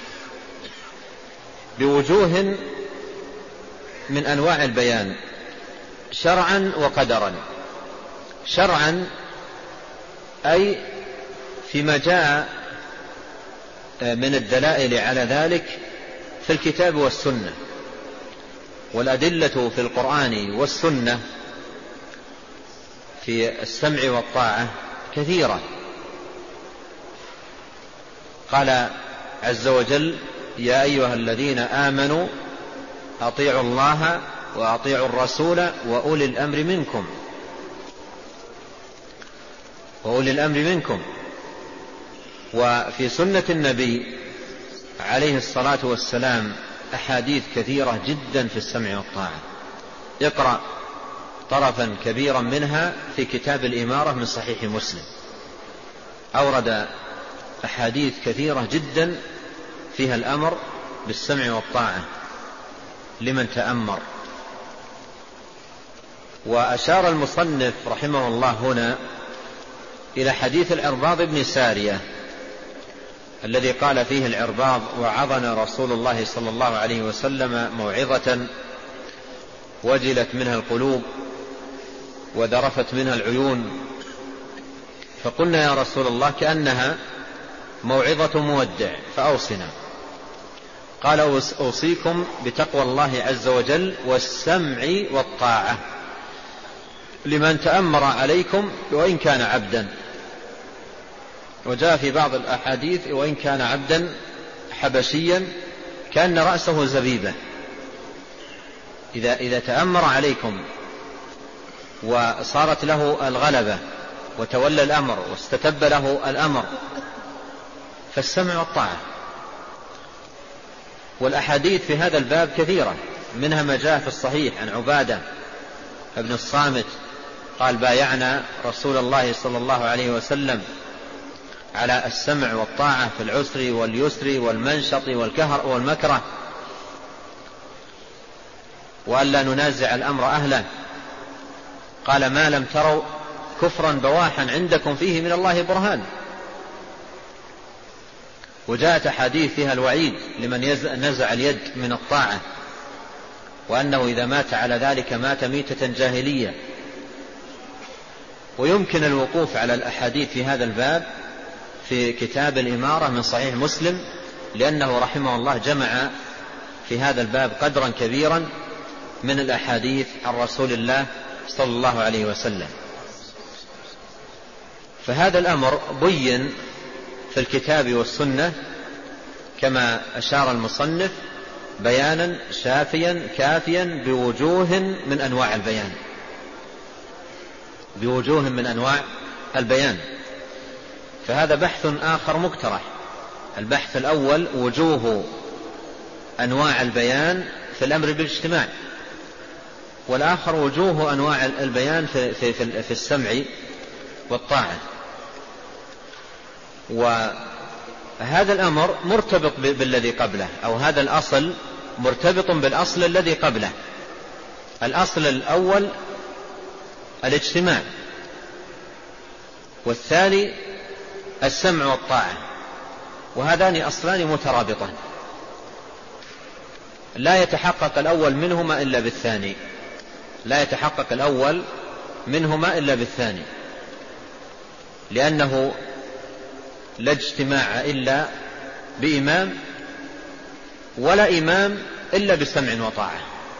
بوجوه من أنواع البيان شرعا وقدرا. شرعا أي فيما جاء من الدلائل على ذلك في الكتاب والسنة، والأدلة في القرآن والسنة في السمع والطاعة كثيرة. قال عز وجل: يا أيها الذين آمنوا أطيعوا الله وأطيعوا الرسول وأولي الأمر منكم وأولي الأمر منكم. وفي سنة النبي عليه الصلاة والسلام أحاديث كثيرة جدا في السمع والطاعة. اقرأ طرفا كبيرا منها في كتاب الإمارة من صحيح مسلم، أورد أحاديث كثيرة جدا فيها الأمر بالسمع والطاعة لمن تأمر. وأشار المصنف رحمه الله هنا إلى حديث العرباض بن سارية الذي قال فيه العرباض: وعظنا رسول الله صلى الله عليه وسلم موعظة وجلت منها القلوب وذرفت منها العيون، فقلنا يا رسول الله كأنها موعظة مودع فأوصنا. قال: أوصيكم بتقوى الله عز وجل والسمع والطاعة لمن تأمر عليكم وإن كان عبدا. وجاء في بعض الأحاديث: وإن كان عبدا حبشيا كأن رأسه زبيبة. إذا, إذا تأمر عليكم وصارت له الغلبة وتولى الأمر واستتب له الأمر فالسمع والطاعة. والأحاديث في هذا الباب كثيرة، منها ما جاء في الصحيح عن عبادة ابن الصامت قال: بايعنا رسول الله صلى الله عليه وسلم على السمع والطاعة في العسر واليسر والمنشط والكهر والمكره، وألا ننازع الأمر أهله. قال: ما لم تروا كفرا بواحا عندكم فيه من الله برهان. وجاءت أحاديث فيها الوعيد لمن نزع اليد من الطاعة، وأنه إذا مات على ذلك مات ميتة جاهلية. ويمكن الوقوف على الأحاديث في هذا الباب في كتاب الإمارة من صحيح مسلم، لأنه رحمه الله جمع في هذا الباب قدرا كبيرا من الأحاديث عن رسول الله صلى الله عليه وسلم. فهذا الأمر بين في الكتاب والسنة كما أشار المصنف بيانا شافيا كافيا بوجوه من أنواع البيان بوجوه من أنواع البيان. فهذا بحث آخر مقترح. البحث الأول وجوه أنواع البيان في الأمر بالاجتماع، والآخر وجوه أنواع البيان في, في, في, في السمع والطاعة. وهذا الأمر مرتبط بالذي قبله، أو هذا الأصل مرتبط بالأصل الذي قبله. الأصل الأول الاجتماع، والثاني السمع والطاعة، وهذان أصلان مترابطان. لا يتحقق الأول منهما إلا بالثاني، لا يتحقق الأول منهما إلا بالثاني، لأنه لا اجتماع إلا بإمام، ولا إمام إلا بسمع وطاعة.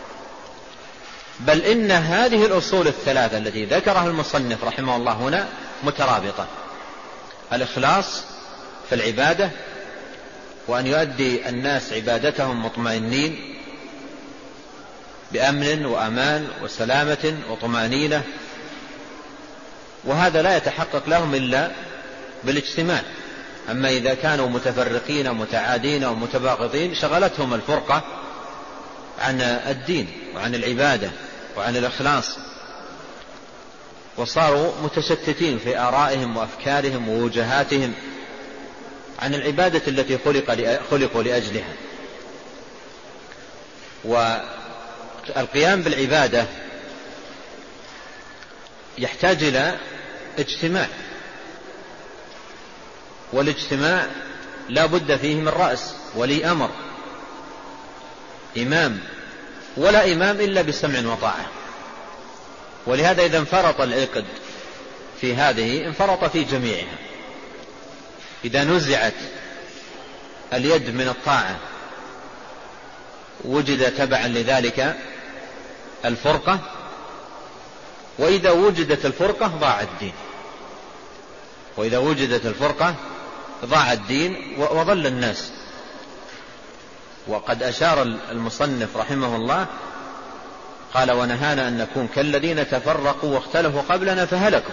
بل إن هذه الأصول الثلاثة التي ذكرها المصنف رحمه الله هنا مترابطة: الإخلاص في العبادة، وأن يؤدي الناس عبادتهم مطمئنين بأمن وأمان وسلامة وطمأنينة، وهذا لا يتحقق لهم إلا بالاجتماع. أما إذا كانوا متفرقين متعادين ومتباغضين شغلتهم الفرقة عن الدين وعن العبادة وعن الإخلاص، وصاروا متشتتين في آرائهم وأفكارهم ووجهاتهم عن العبادة التي خلقوا لأجلها. والقيام بالعبادة يحتاج إلى اجتماع، والاجتماع لا بد فيه من رأس ولي أمر، إمام، ولا إمام إلا بسمع وطاعة. ولهذا إذا انفرط العقد في هذه انفرط في جميعها. إذا نزعت اليد من الطاعة وجد تبعا لذلك الفرقة، وإذا وجدت الفرقة ضاع الدين، وإذا وجدت الفرقة ضاع الدين وضل الناس. وقد أشار المصنف رحمه الله قال: ونهانا أن نكون كالذين تفرقوا واختلفوا قبلنا فهلكوا.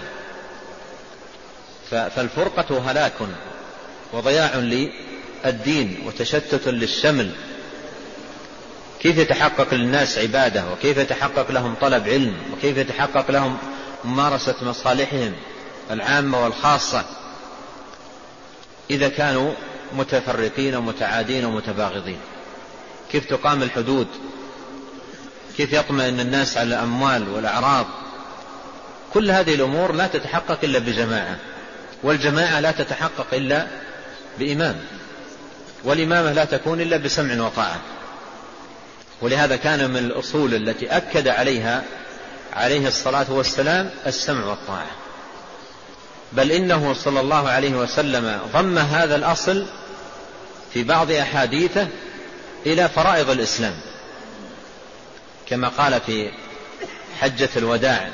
فالفرقة هلاك وضياع للدين وتشتت للشمل. كيف يتحقق للناس عبادة، وكيف يتحقق لهم طلب علم، وكيف يتحقق لهم ممارسة مصالحهم العامة والخاصة إذا كانوا متفرقين ومتعادين ومتباغضين؟ كيف تقام الحدود؟ كيف يطمئن الناس على الأموال والأعراض؟ كل هذه الأمور لا تتحقق إلا بجماعة، والجماعة لا تتحقق إلا بإمام، والإمامة لا تكون إلا بسمع وطاعة. ولهذا كان من الأصول التي أكد عليها عليه الصلاة والسلام السمع والطاعة. بل إنه صلى الله عليه وسلم ضم هذا الأصل في بعض أحاديثه إلى فرائض الإسلام، كما قال في حجة الوداع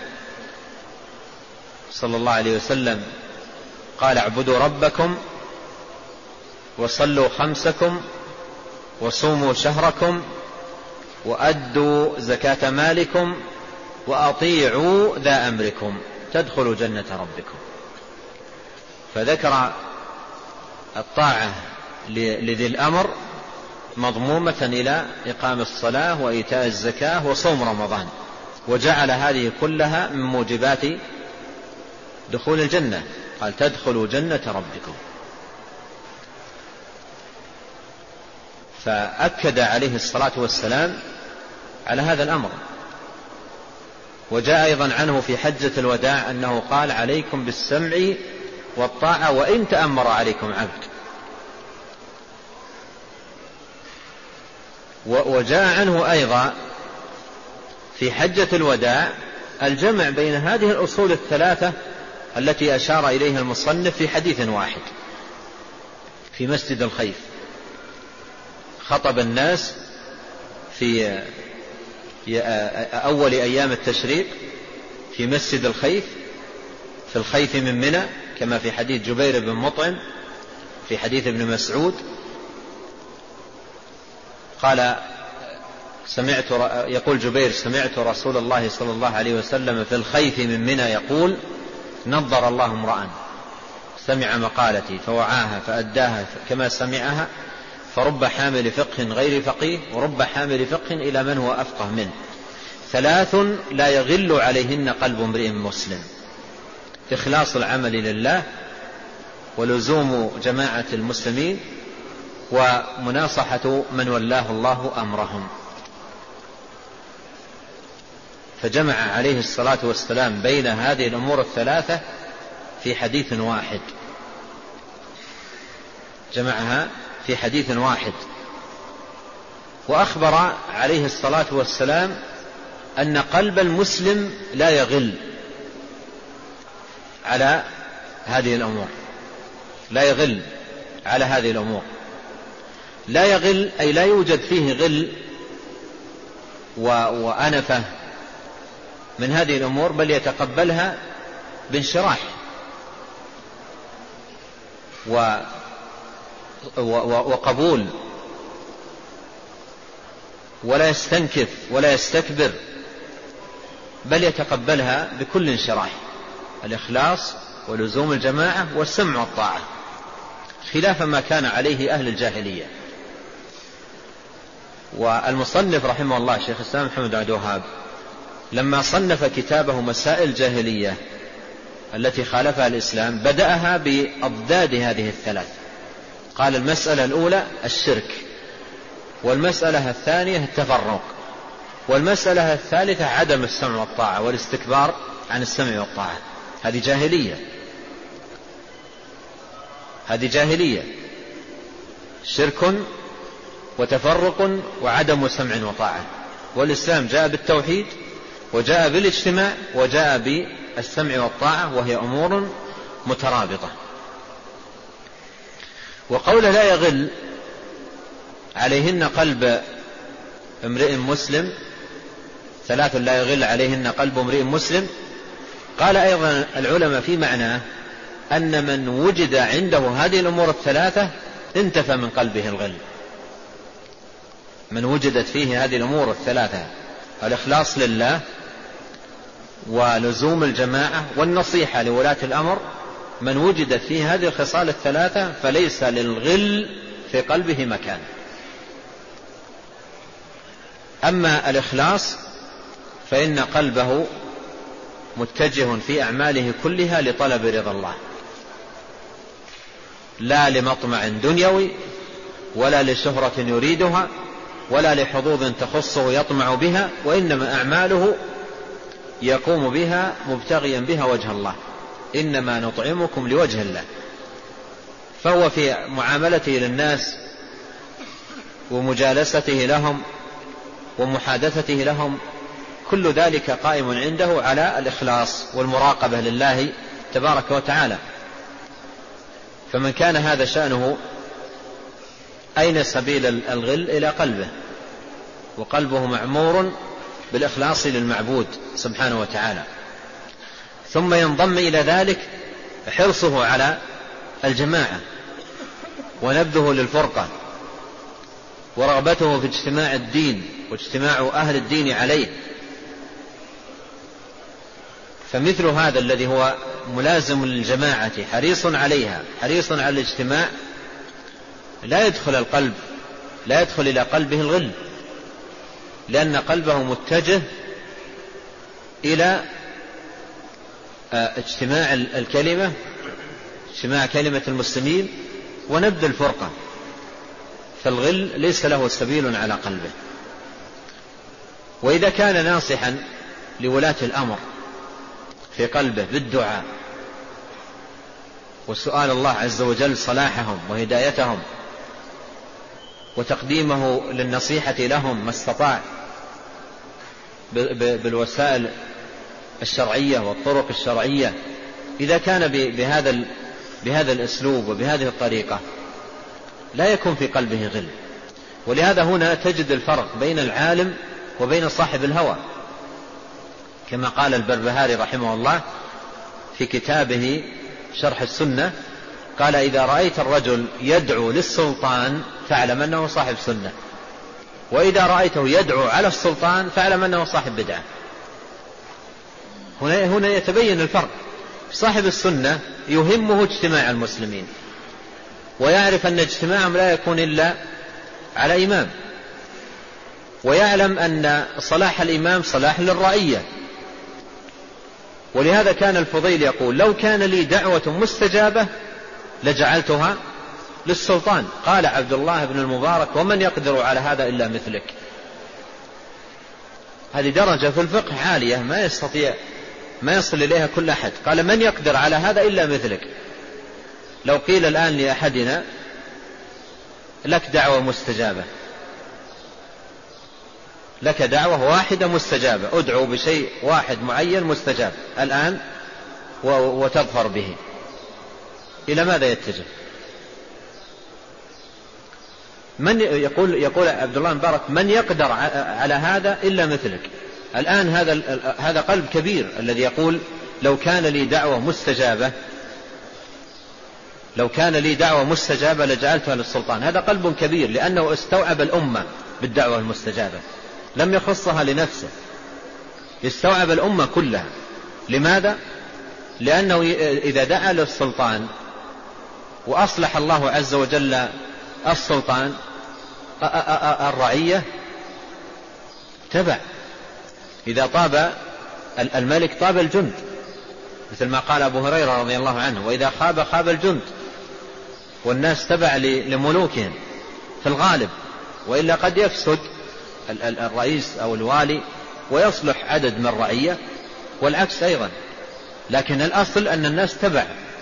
صلى الله عليه وسلم: قال: اعبدوا ربكم وصلوا خمسكم وصوموا شهركم وأدوا زكاة مالكم وأطيعوا ذا أمركم تدخلوا جنة ربكم. فذكر الطاعة لذي الأمر مضمومة إلى إقام الصلاة وإيتاء الزكاة وصوم رمضان، وجعل هذه كلها من موجبات دخول الجنة. قال: تدخلوا جنة ربكم. فأكد عليه الصلاة والسلام على هذا الأمر. وجاء أيضا عنه في حجة الوداع أنه قال: عليكم بالسمع والطاعة وإن تأمر عليكم عبد. وجاء عنه أيضا في حجة الوداع الجمع بين هذه الأصول الثلاثة التي أشار إليها المصنف في حديث واحد في مسجد الخيف. خطب الناس في أول أيام التشريق في مسجد الخيف في الخيف من منى، كما في حديث جبير بن مطعم في حديث ابن مسعود. قال سمعت يقول جبير: سمعت رسول الله صلى الله عليه وسلم في الخيف من منى يقول: نظر الله امرأ سمع مقالتي فوعاها فأداها كما سمعها، فرب حامل فقه غير فقيه ورب حامل فقه إلى من هو أفقه منه، ثلاث لا يغل عليهن قلب امرئ مسلم: إخلاص العمل لله، ولزوم جماعة المسلمين، ومناصحة من ولاه الله أمرهم. فجمع عليه الصلاة والسلام بين هذه الأمور الثلاثة في حديث واحد، جمعها في حديث واحد. وأخبر عليه الصلاة والسلام أن قلب المسلم لا يغل على هذه الأمور، لا يغل على هذه الأمور. لا يغل أي لا يوجد فيه غل وأنفة من هذه الأمور، بل يتقبلها بانشراح وقبول، ولا يستنكف ولا يستكبر، بل يتقبلها بكل انشراح. الإخلاص ولزوم الجماعة والسمع والطاعة، خلاف ما كان عليه أهل الجاهلية. والمصنف رحمه الله شيخ الإسلام محمد بن عبد الوهاب لما صنف كتابه مسائل الجاهلية التي خالفها الإسلام بدأها بأضداد هذه الثلاث. قال المسألة الأولى الشرك، والمسألة الثانية التفرق، والمسألة الثالثة عدم السمع والطاعة والاستكبار عن السمع والطاعة. هذه جاهلية، هذه جاهلية، شرك وتفرق وعدم سمع وطاعة. والإسلام جاء بالتوحيد وجاء بالاجتماع وجاء بالسمع والطاعة، وهي أمور مترابطة. وقول لا يغل عليهن قلب امرئ مسلم، ثلاث لا يغل عليهن قلب امرئ مسلم. قال أيضا العلماء في معناه أن من وجد عنده هذه الأمور الثلاثة انتفى من قلبه الغل. من وجدت فيه هذه الأمور الثلاثة، الإخلاص لله ولزوم الجماعة والنصيحة لولاة الأمر، من وجدت فيه هذه الخصال الثلاثة فليس للغل في قلبه مكان. أما الإخلاص فإن قلبه متجه في أعماله كلها لطلب رضا الله، لا لمطمع دنيوي ولا لشهرة يريدها ولا لحظوظ تخصه يطمع بها، وإنما أعماله يقوم بها مبتغيا بها وجه الله، إنما نطعمكم لوجه الله. فهو في معاملته للناس ومجالسته لهم ومحادثته لهم كل ذلك قائم عنده على الإخلاص والمراقبة لله تبارك وتعالى. فمن كان هذا شأنه أين سبيل الغل؟ إلى قلبه، وقلبه معمور بالإخلاص للمعبود سبحانه وتعالى. ثم ينضم إلى ذلك حرصه على الجماعة ونبذه للفرقة ورغبته في اجتماع الدين واجتماع أهل الدين عليه. فمثل هذا الذي هو ملازم للجماعة حريص عليها حريص على الاجتماع لا يدخل القلب لا يدخل إلى قلبه الغل، لأن قلبه متجه إلى اجتماع الكلمة اجتماع كلمة المسلمين ونبذ الفرقة، فالغل ليس له سبيل على قلبه. وإذا كان ناصحا لولاة الأمر في قلبه بالدعاء وسؤال الله عز وجل صلاحهم وهدايتهم وتقديمه للنصيحة لهم ما استطاع بالوسائل الشرعية والطرق الشرعية، إذا كان بهذا بهذا الأسلوب وبهذه الطريقة لا يكون في قلبه غل. ولهذا هنا تجد الفرق بين العالم وبين صاحب الهوى، كما قال البربهاري رحمه الله في كتابه شرح السنة، قال: إذا رأيت الرجل يدعو للسلطان فاعلم أنه صاحب سنة، وإذا رأيته يدعو على السلطان فاعلم أنه صاحب بدعة. هنا, هنا يتبين الفرق. صاحب السنة يهمه اجتماع المسلمين، ويعرف أن اجتماعهم لا يكون إلا على إمام، ويعلم أن صلاح الإمام صلاح للرعية. ولهذا كان الفضيل يقول: لو كان لي دعوة مستجابة لجعلتها للسلطان. قال عبد الله بن المبارك: ومن يقدر على هذا إلا مثلك. هذه درجة في الفقه عالية ما يستطيع ما يصل إليها كل أحد. قال: من يقدر على هذا إلا مثلك. لو قيل الآن لأحدنا: لك دعوة مستجابة، لك دعوة واحدة مستجابة، ادعو بشيء واحد معين مستجاب الآن وتظفر به، إلى ماذا يتجه؟ من يقول يقول عبد الله مبارك من يقدر على هذا إلا مثلك. الآن هذا هذا قلب كبير الذي يقول لو كان لي دعوة مستجابة لو كان لي دعوة مستجابة لجعلتها للسلطان. هذا قلب كبير لأنه استوعب الأمة بالدعوة المستجابة، لم يخصها لنفسه، استوعب الأمة كلها. لماذا؟ لأنه إذا دعا للسلطان وأصلح الله عز وجل السلطان الرعية تبع. إذا طاب الملك طاب الجند، مثل ما قال أبو هريرة رضي الله عنه: وإذا خاب خاب الجند. والناس تبع لملوكهم في الغالب، وإلا قد يفسد الرئيس أو الوالي ويصلح عدد من الرعية، والعكس أيضا. لكن الأصل أن الناس تبع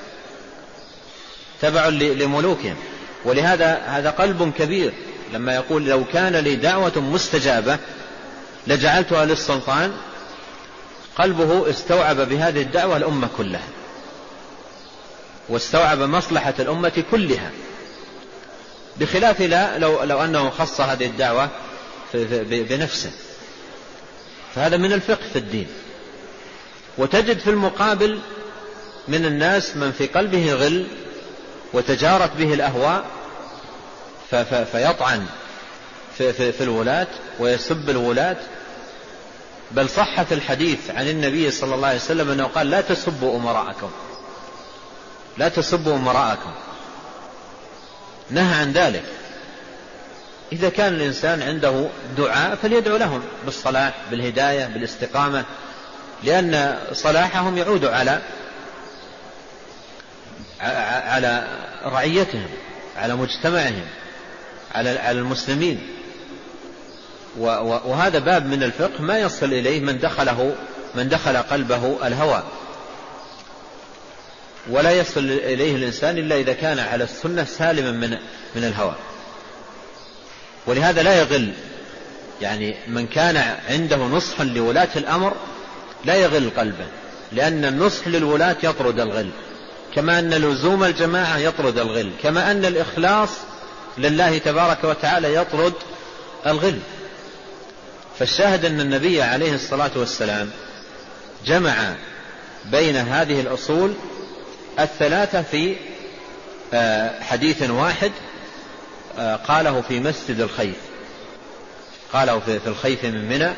تبع لملوكهم. ولهذا هذا قلب كبير لما يقول لو كان لي دعوة مستجابة لجعلتها للسلطان. قلبه استوعب بهذه الدعوة الأمة كلها، واستوعب مصلحة الأمة كلها، بخلاف لا لو, لو أنه خص هذه الدعوة بنفسه. فهذا من الفقه في الدين. وتجد في المقابل من الناس من في قلبه غل وتجارت به الأهواء فيطعن في, في, في الولاة ويسب الولاة. بل صح في الحديث عن النبي صلى الله عليه وسلم أنه قال: لا تسبوا أمراءكم لا تسبوا أمراءكم. نهى عن ذلك. إذا كان الإنسان عنده دعاء فليدعو لهم بالصلاح بالهداية بالاستقامة، لأن صلاحهم يعود على على رعيتهم، على مجتمعهم، على المسلمين. وهذا باب من الفقه ما يصل إليه من دخله من دخل قلبه الهوى، ولا يصل إليه الإنسان إلا إذا كان على السنة سالما من من الهوى. ولهذا لا يغل، يعني من كان عنده نصح لولاة الأمر لا يغل قلبه، لأن النصح للولاة يطرد الغل، كما أن لزوم الجماعة يطرد الغل، كما أن الإخلاص لله تبارك وتعالى يطرد الغل. فالشاهد أن النبي عليه الصلاة والسلام جمع بين هذه الأصول الثلاثة في حديث واحد قاله في مسجد الخيف، قاله في الخيف من منى.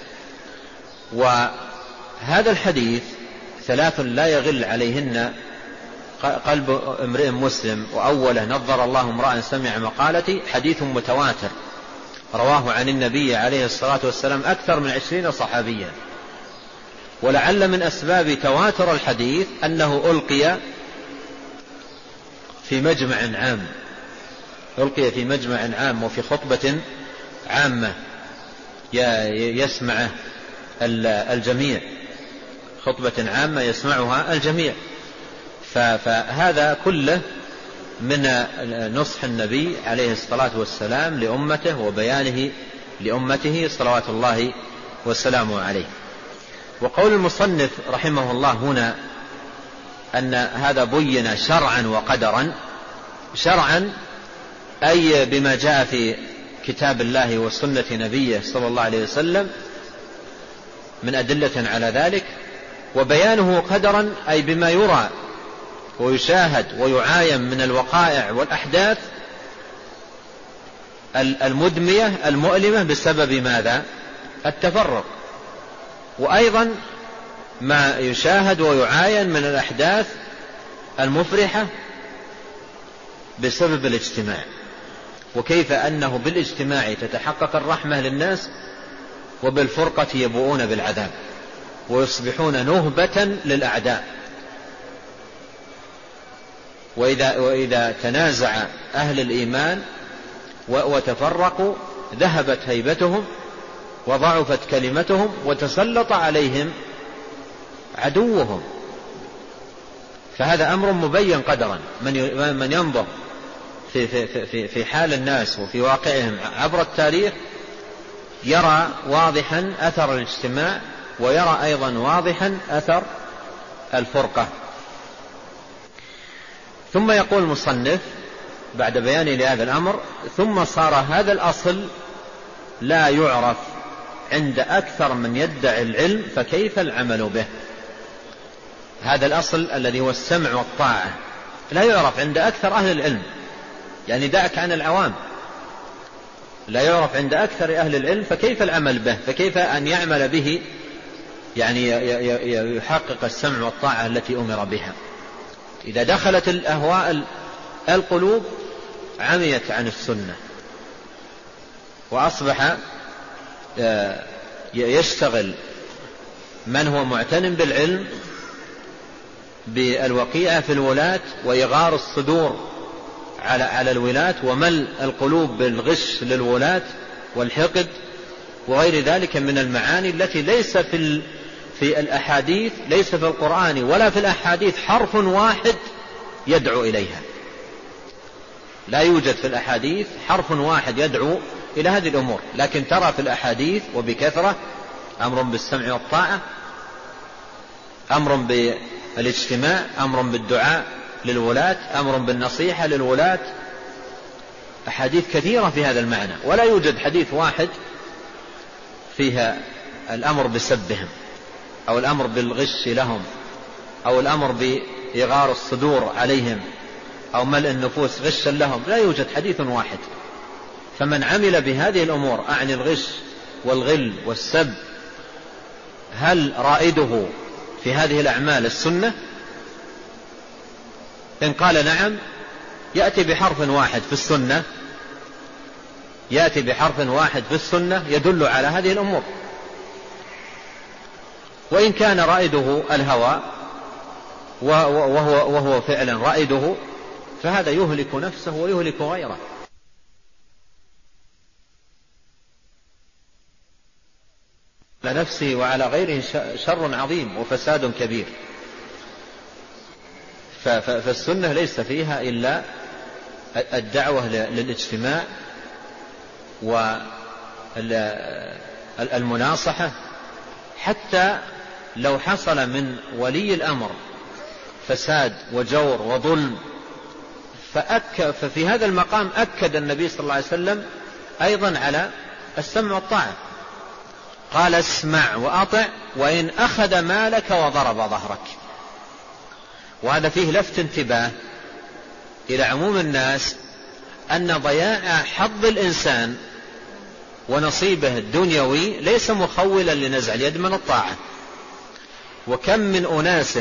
وهذا الحديث ثلاث لا يغل عليهن قلب امرئ مسلم. وأوله: نظر الله امرأ سمع مقالتي. حديث متواتر رواه عن النبي عليه الصلاة والسلام أكثر من عشرين صحابيا. ولعل من أسباب تواتر الحديث أنه ألقي في مجمع عام ألقي في مجمع عام وفي خطبة عامة يسمعه الجميع، خطبة عامة يسمعها الجميع. فهذا كله من نصح النبي عليه الصلاة والسلام لأمته وبيانه لأمته صلوات الله والسلام عليه. وقول المصنف رحمه الله هنا أن هذا بين شرعا وقدرا. شرعا أي بما جاء في كتاب الله وسنة نبيه صلى الله عليه وسلم من أدلة على ذلك. وبيانه قدرا أي بما يرى ويشاهد ويعاين من الوقائع والأحداث المدمية المؤلمة بسبب ماذا؟ التفرق. وأيضا ما يشاهد ويعاين من الأحداث المفرحة بسبب الاجتماع، وكيف أنه بالاجتماع تتحقق الرحمة للناس وبالفرقة يبوؤون بالعذاب ويصبحون نهبة للأعداء. وإذا, وإذا تنازع أهل الإيمان وتفرقوا ذهبت هيبتهم وضعفت كلمتهم وتسلط عليهم عدوهم. فهذا أمر مبين قدرا. من ينظر في, في, في, في حال الناس وفي واقعهم عبر التاريخ يرى واضحا أثر الاجتماع، ويرى أيضا واضحا أثر الفرقة. ثم يقول المصنف بعد بيانه لهذا الأمر: ثم صار هذا الأصل لا يعرف عند أكثر من يدعي العلم، فكيف العمل به؟ هذا الأصل الذي هو السمع والطاعة لا يعرف عند أكثر أهل العلم، يعني دعك عن العوام، لا يعرف عند أكثر أهل العلم، فكيف العمل به؟ فكيف أن يعمل به يعني يحقق السمع والطاعة التي أمر بها؟ إذا دخلت الأهواء القلوب عميت عن السنة، وأصبح يشتغل من هو معتن بالعلم بالوقيعة في الولاة وإغار الصدور على على الولاة، وملء القلوب بالغش للولاة والحقد وغير ذلك من المعاني التي ليس في في الأحاديث، ليس في القرآن ولا في الأحاديث حرف واحد يدعو إليها. لا يوجد في الأحاديث حرف واحد يدعو إلى هذه الأمور، لكن ترى في الأحاديث وبكثرة أمر بالسمع والطاعة، أمر بالاجتماع، أمر بالدعاء للولاة، أمر بالنصيحة للولاة، أحاديث كثيرة في هذا المعنى، ولا يوجد حديث واحد فيها الأمر بسبهم أو الأمر بالغش لهم أو الأمر بإغار الصدور عليهم أو ملء النفوس غشا لهم. لا يوجد حديث واحد. فمن عمل بهذه الأمور، أعني الغش والغل والسب، هل رائده في هذه الأعمال السنة؟ إن قال نعم، يأتي بحرف واحد في السنة، يأتي بحرف واحد في السنة يدل على هذه الأمور. وإن كان رائده الهوى وهو, وهو فعلا رائده، فهذا يهلك نفسه ويهلك غيره. على نفسه وعلى غيره شر عظيم وفساد كبير. فالسنة ليس فيها إلا الدعوة للاجتماع والمناصحة، حتى لو حصل من ولي الأمر فساد وجور وظلم، ففي هذا المقام أكد النبي صلى الله عليه وسلم أيضا على السمع والطاعة، قال: اسمع وأطع وإن أخذ مالك وضرب ظهرك. وهذا فيه لفت انتباه إلى عموم الناس أن ضياع حظ الإنسان ونصيبه الدنيوي ليس مخولا لنزع اليد من الطاعة. وكم من أناس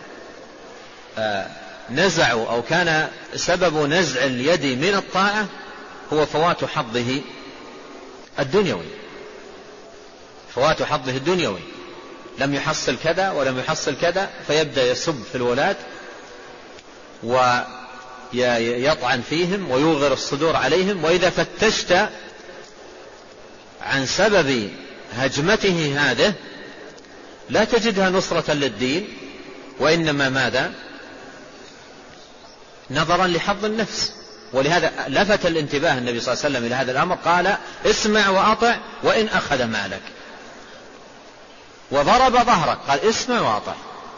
نزعوا أو كان سبب نزع اليد من الطاعة هو فوات حظه الدنيوي، فوات حظه الدنيوي، لم يحصل كذا ولم يحصل كذا، فيبدأ يسب في الولاة ويطعن فيهم ويوغر الصدور عليهم. وإذا فتشت عن سبب هجمته هذه لا تجدها نصرة للدين، وإنما ماذا؟ نظرا لحظ النفس. ولهذا لفت الانتباه النبي صلى الله عليه وسلم إلى هذا الأمر، قال: اسمع وأطع وإن أخذ مالك. وضرب ظهرك، قال: اسمع وأطع.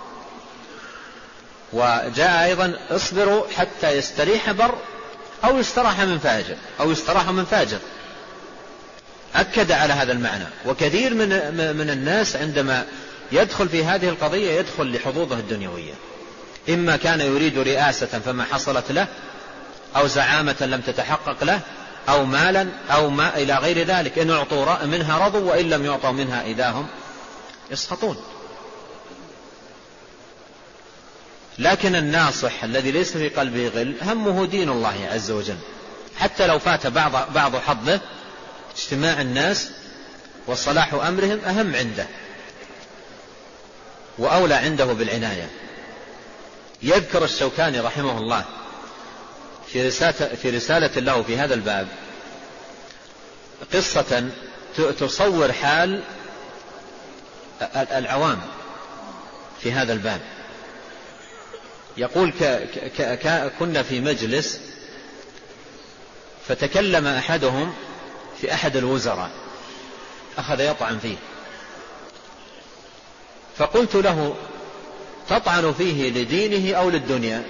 وجاء أيضا: اصبروا حتى يستريح بر أو يستراح من فاجر أو يستراح من فاجر. أكد على هذا المعنى. وكثير من من الناس عندما يدخل في هذه القضية يدخل لحظوظه الدنيوية، إما كان يريد رئاسة فما حصلت له، أو زعامة لم تتحقق له، أو مالا، أو ما إلى غير ذلك. إن أعطوا منها رضوا، وإن لم يعطوا منها إذا هم يسخطون. لكن الناصح الذي ليس في قلبه غل همه دين الله عز وجل، حتى لو فات بعض بعض حظه، اجتماع الناس وصلاح أمرهم أهم عنده وأولى عنده بالعناية. يذكر الشوكاني رحمه الله في رسالة, في رسالة له في هذا الباب قصة تصور حال العوام في هذا الباب. يقول: كنا في مجلس فتكلم أحدهم في أحد الوزراء أخذ يطعن فيه. فقلت له: تطعن فيه لدينه أو للدنيا؟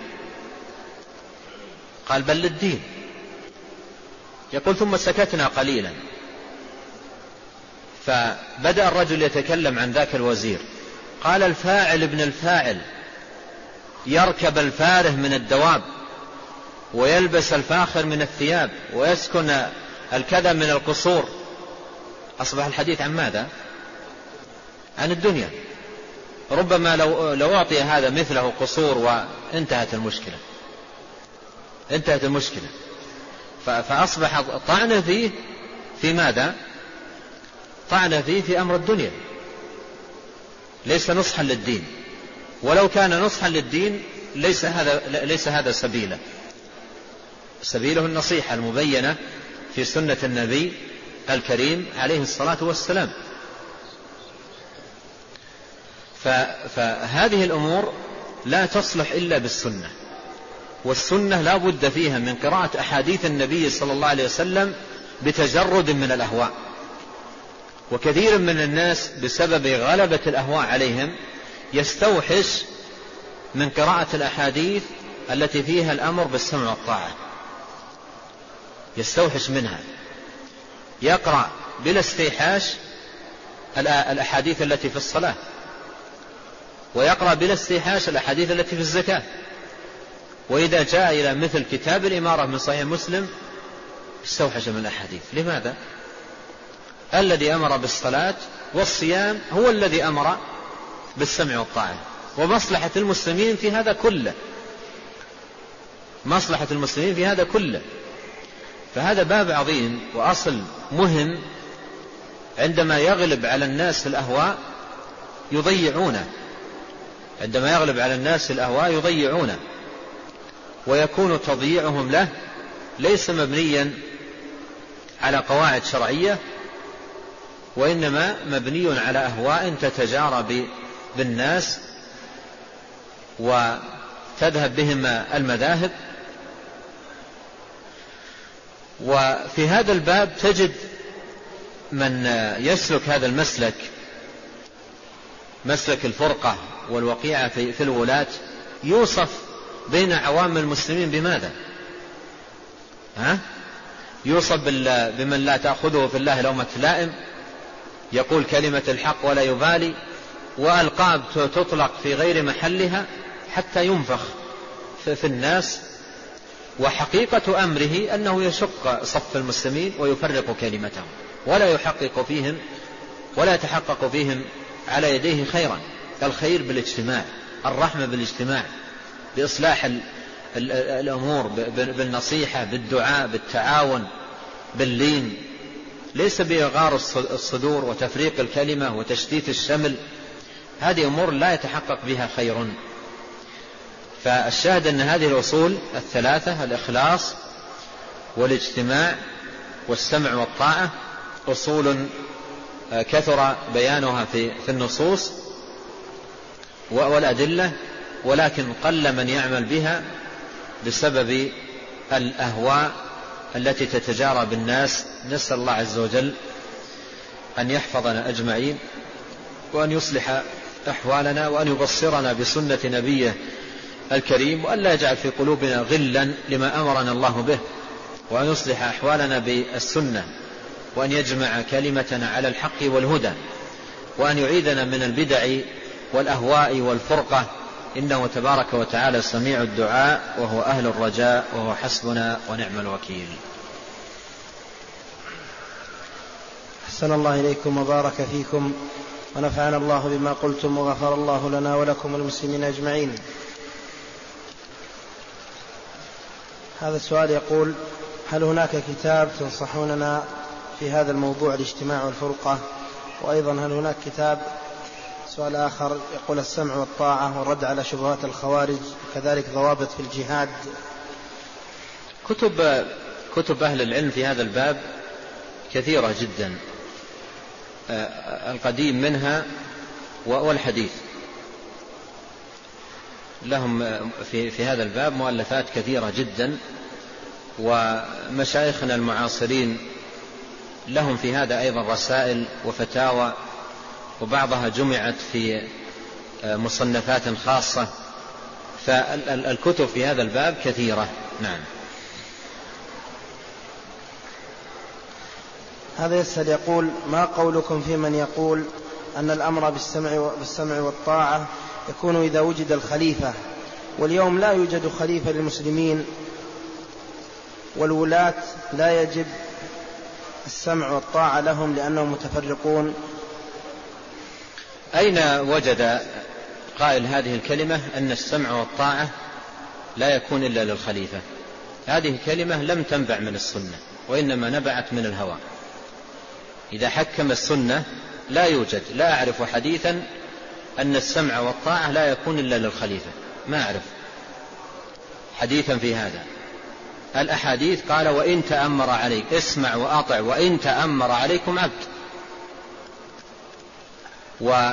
قال: بل للدين. يقول: ثم سكتنا قليلا، فبدأ الرجل يتكلم عن ذاك الوزير. قال: الفاعل ابن الفاعل يركب الفاره من الدواب، ويلبس الفاخر من الثياب، ويسكن الكذا من القصور. أصبح الحديث عن ماذا؟ عن الدنيا. ربما لو, لو أعطي هذا مثله قصور وانتهت المشكلة انتهت المشكلة فأصبح طعن فيه في ماذا؟ طعن فيه في أمر الدنيا، ليس نصحا للدين. ولو كان نصحا للدين ليس هذا, ليس هذا سبيله. سبيله النصيحة المبينة في سنة النبي الكريم عليه الصلاة والسلام. فهذه الأمور لا تصلح إلا بالسنة، والسنة لا بد فيها من قراءة أحاديث النبي صلى الله عليه وسلم بتجرد من الأهواء. وكثير من الناس بسبب غلبة الأهواء عليهم يستوحش من قراءة الأحاديث التي فيها الأمر بالسمع والطاعة، يستوحش منها، يقرأ بلا استيحاش الأحاديث التي في الصلاة، ويقرأ بلا استيحاش الأحاديث التي في الزكاة. وإذا جاء إلى مثل كتاب الإمارة من صحيح مسلم استوحش من الأحاديث. لماذا؟ الذي أمر بالصلاة والصيام هو الذي أمر بالسمع والطاعة، ومصلحة المسلمين في هذا كله، مصلحة المسلمين في هذا كله. فهذا باب عظيم وأصل مهم، عندما يغلب على الناس الأهواء يضيعونه، عندما يغلب على الناس الأهواء يضيعونه، ويكون تضييعهم له ليس مبنيا على قواعد شرعية، وإنما مبني على أهواء تتجارى بالناس وتذهب بهم المذاهب. وفي هذا الباب تجد من يسلك هذا المسلك، مسلك الفرقة والوقيعة في الولاة، يوصف بين عوام المسلمين بماذا؟ ها؟ يوصف بمن لا تأخذه في الله لومة لائم، يقول كلمة الحق ولا يبالي، وألقاب تطلق في غير محلها حتى ينفخ في الناس. وحقيقة أمره أنه يشق صف المسلمين ويفرق كلمتهم، ولا يحقق فيهم ولا يتحقق فيهم على يديه خيرا. الخير بالاجتماع، الرحمة بالاجتماع، بإصلاح الأمور، بالنصيحة، بالدعاء، بالتعاون، باللين، ليس بإغار الصدور وتفريق الكلمة وتشتيت الشمل. هذه أمور لا يتحقق بها خير. فالشاهد أن هذه الأصول الثلاثة، الإخلاص والاجتماع والسمع والطاعة، أصول كثر بيانها في النصوص والأدلة، ولكن قل من يعمل بها بسبب الأهواء التي تتجارى بالناس. نسأل الله عز وجل أن يحفظنا أجمعين، وأن يصلح أحوالنا، وأن يبصرنا بسنة نبيه الكريم، وأن لا يجعل في قلوبنا غلا لما أمرنا الله به، وأن يصلح أحوالنا بالسنة، وأن يجمع كلمتنا على الحق والهدى، وأن يعيذنا من البدع والأهواء والفرقة، إنه تبارك وتعالى سميع الدعاء، وهو أهل الرجاء، وهو حسبنا ونعم الوكيل. أحسن الله إليكم وبارك فيكم، ونفعنا الله بما قلتم، وغفر الله لنا ولكم والمسلمين أجمعين. هذا السؤال يقول: هل هناك كتاب تنصحوننا في هذا الموضوع، الاجتماع والفرقة؟ وأيضا هل هناك كتاب، سؤال آخر يقول: السمع والطاعة والرد على شبهات الخوارج، وكذلك ضوابط في الجهاد. كتب كتب أهل العلم في هذا الباب كثيرة جدا، القديم منها والحديث، لهم في, في هذا الباب مؤلفات كثيرة جدا. ومشايخنا المعاصرين لهم في هذا أيضا رسائل وفتاوى، وبعضها جمعت في مصنفات خاصة، فالكتب في هذا الباب كثيرة. نعم. هذا يسأل يقول: ما قولكم في من يقول أن الأمر بالسمع, بالسمع والطاعة يكون إذا وجد الخليفة، واليوم لا يوجد خليفة للمسلمين والولاة لا يجب السمع والطاعة لهم لأنهم متفرقون؟ أين وجد قائل هذه الكلمة أن السمع والطاعة لا يكون إلا للخليفة؟ هذه كلمة لم تنبع من السنة، وإنما نبعت من الهوى. إذا حكم السنة لا يوجد، لا أعرف حديثا أن السمع والطاعة لا يكون إلا للخليفة، ما أعرف حديثا في هذا. الأحاديث قال: وإن تأمر عليك، اسمع وأطع، وإن تأمر عليكم عبد. و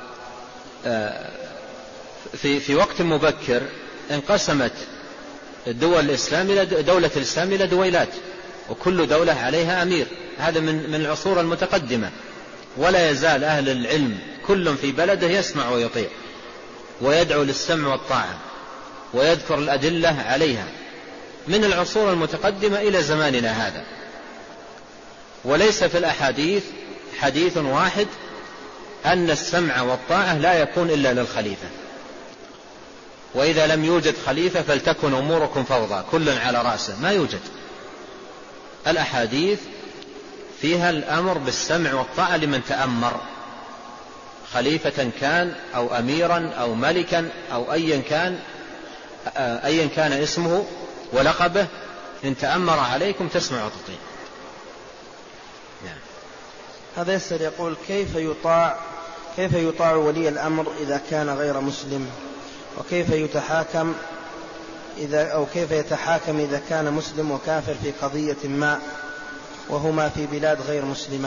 في في وقت مبكر انقسمت الدول الإسلام إلى دولة الإسلام إلى دويلات، وكل دولة عليها أمير. هذا من من العصور المتقدمة، ولا يزال أهل العلم كل في بلده يسمع ويطيع ويدعو للسمع والطاعة ويذكر الأدلة عليها من العصور المتقدمة إلى زماننا هذا. وليس في الأحاديث حديث واحد أن السمع والطاعة لا يكون إلا للخليفة، وإذا لم يوجد خليفة فلتكن أموركم فوضى كل على رأسه، ما يوجد. الأحاديث فيها الأمر بالسمع والطاعة لمن تأمر، خليفة كان أو أميرا أو ملكا أو أيا كان أيا كان اسمه ولقبه، إن تأمر عليكم تسمع وتطيع. نعم. هذا يسأل يقول: كيف يطاع كيف يطاع ولي الأمر إذا كان غير مسلم، وكيف يتحاكم إذا أو كيف يتحاكم إذا كان مسلم وكافر في قضية ما وهما في بلاد غير مسلمة؟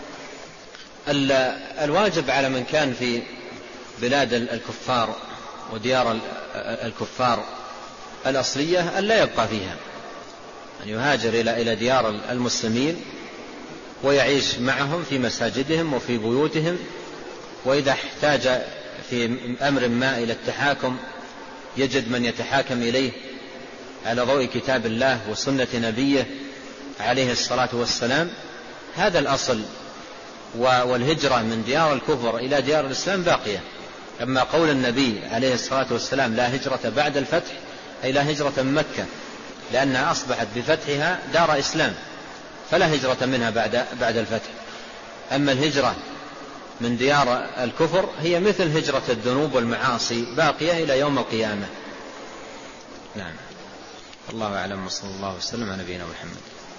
الواجب على من كان في بلاد الكفار وديار الكفار الأصلية أن لا يبقى فيها، أن يهاجر إلى إلى ديار المسلمين ويعيش معهم في مساجدهم وفي بيوتهم، وإذا احتاج في أمر ما إلى التحاكم يجد من يتحاكم إليه على ضوء كتاب الله وسنة نبيه عليه الصلاة والسلام. هذا الأصل. والهجرة من ديار الكفر إلى ديار الإسلام باقية. أما قول النبي عليه الصلاة والسلام: لا هجرة بعد الفتح، أي لا هجرة من مكة، لأنها أصبحت بفتحها دار إسلام، فلا هجرة منها بعد بعد الفتح. أما الهجرة من ديار الكفر هي مثل هجرة الذنوب والمعاصي، باقية إلى يوم القيامة. نعم. الله أعلم، وصلى الله وسلم على نبينا محمد.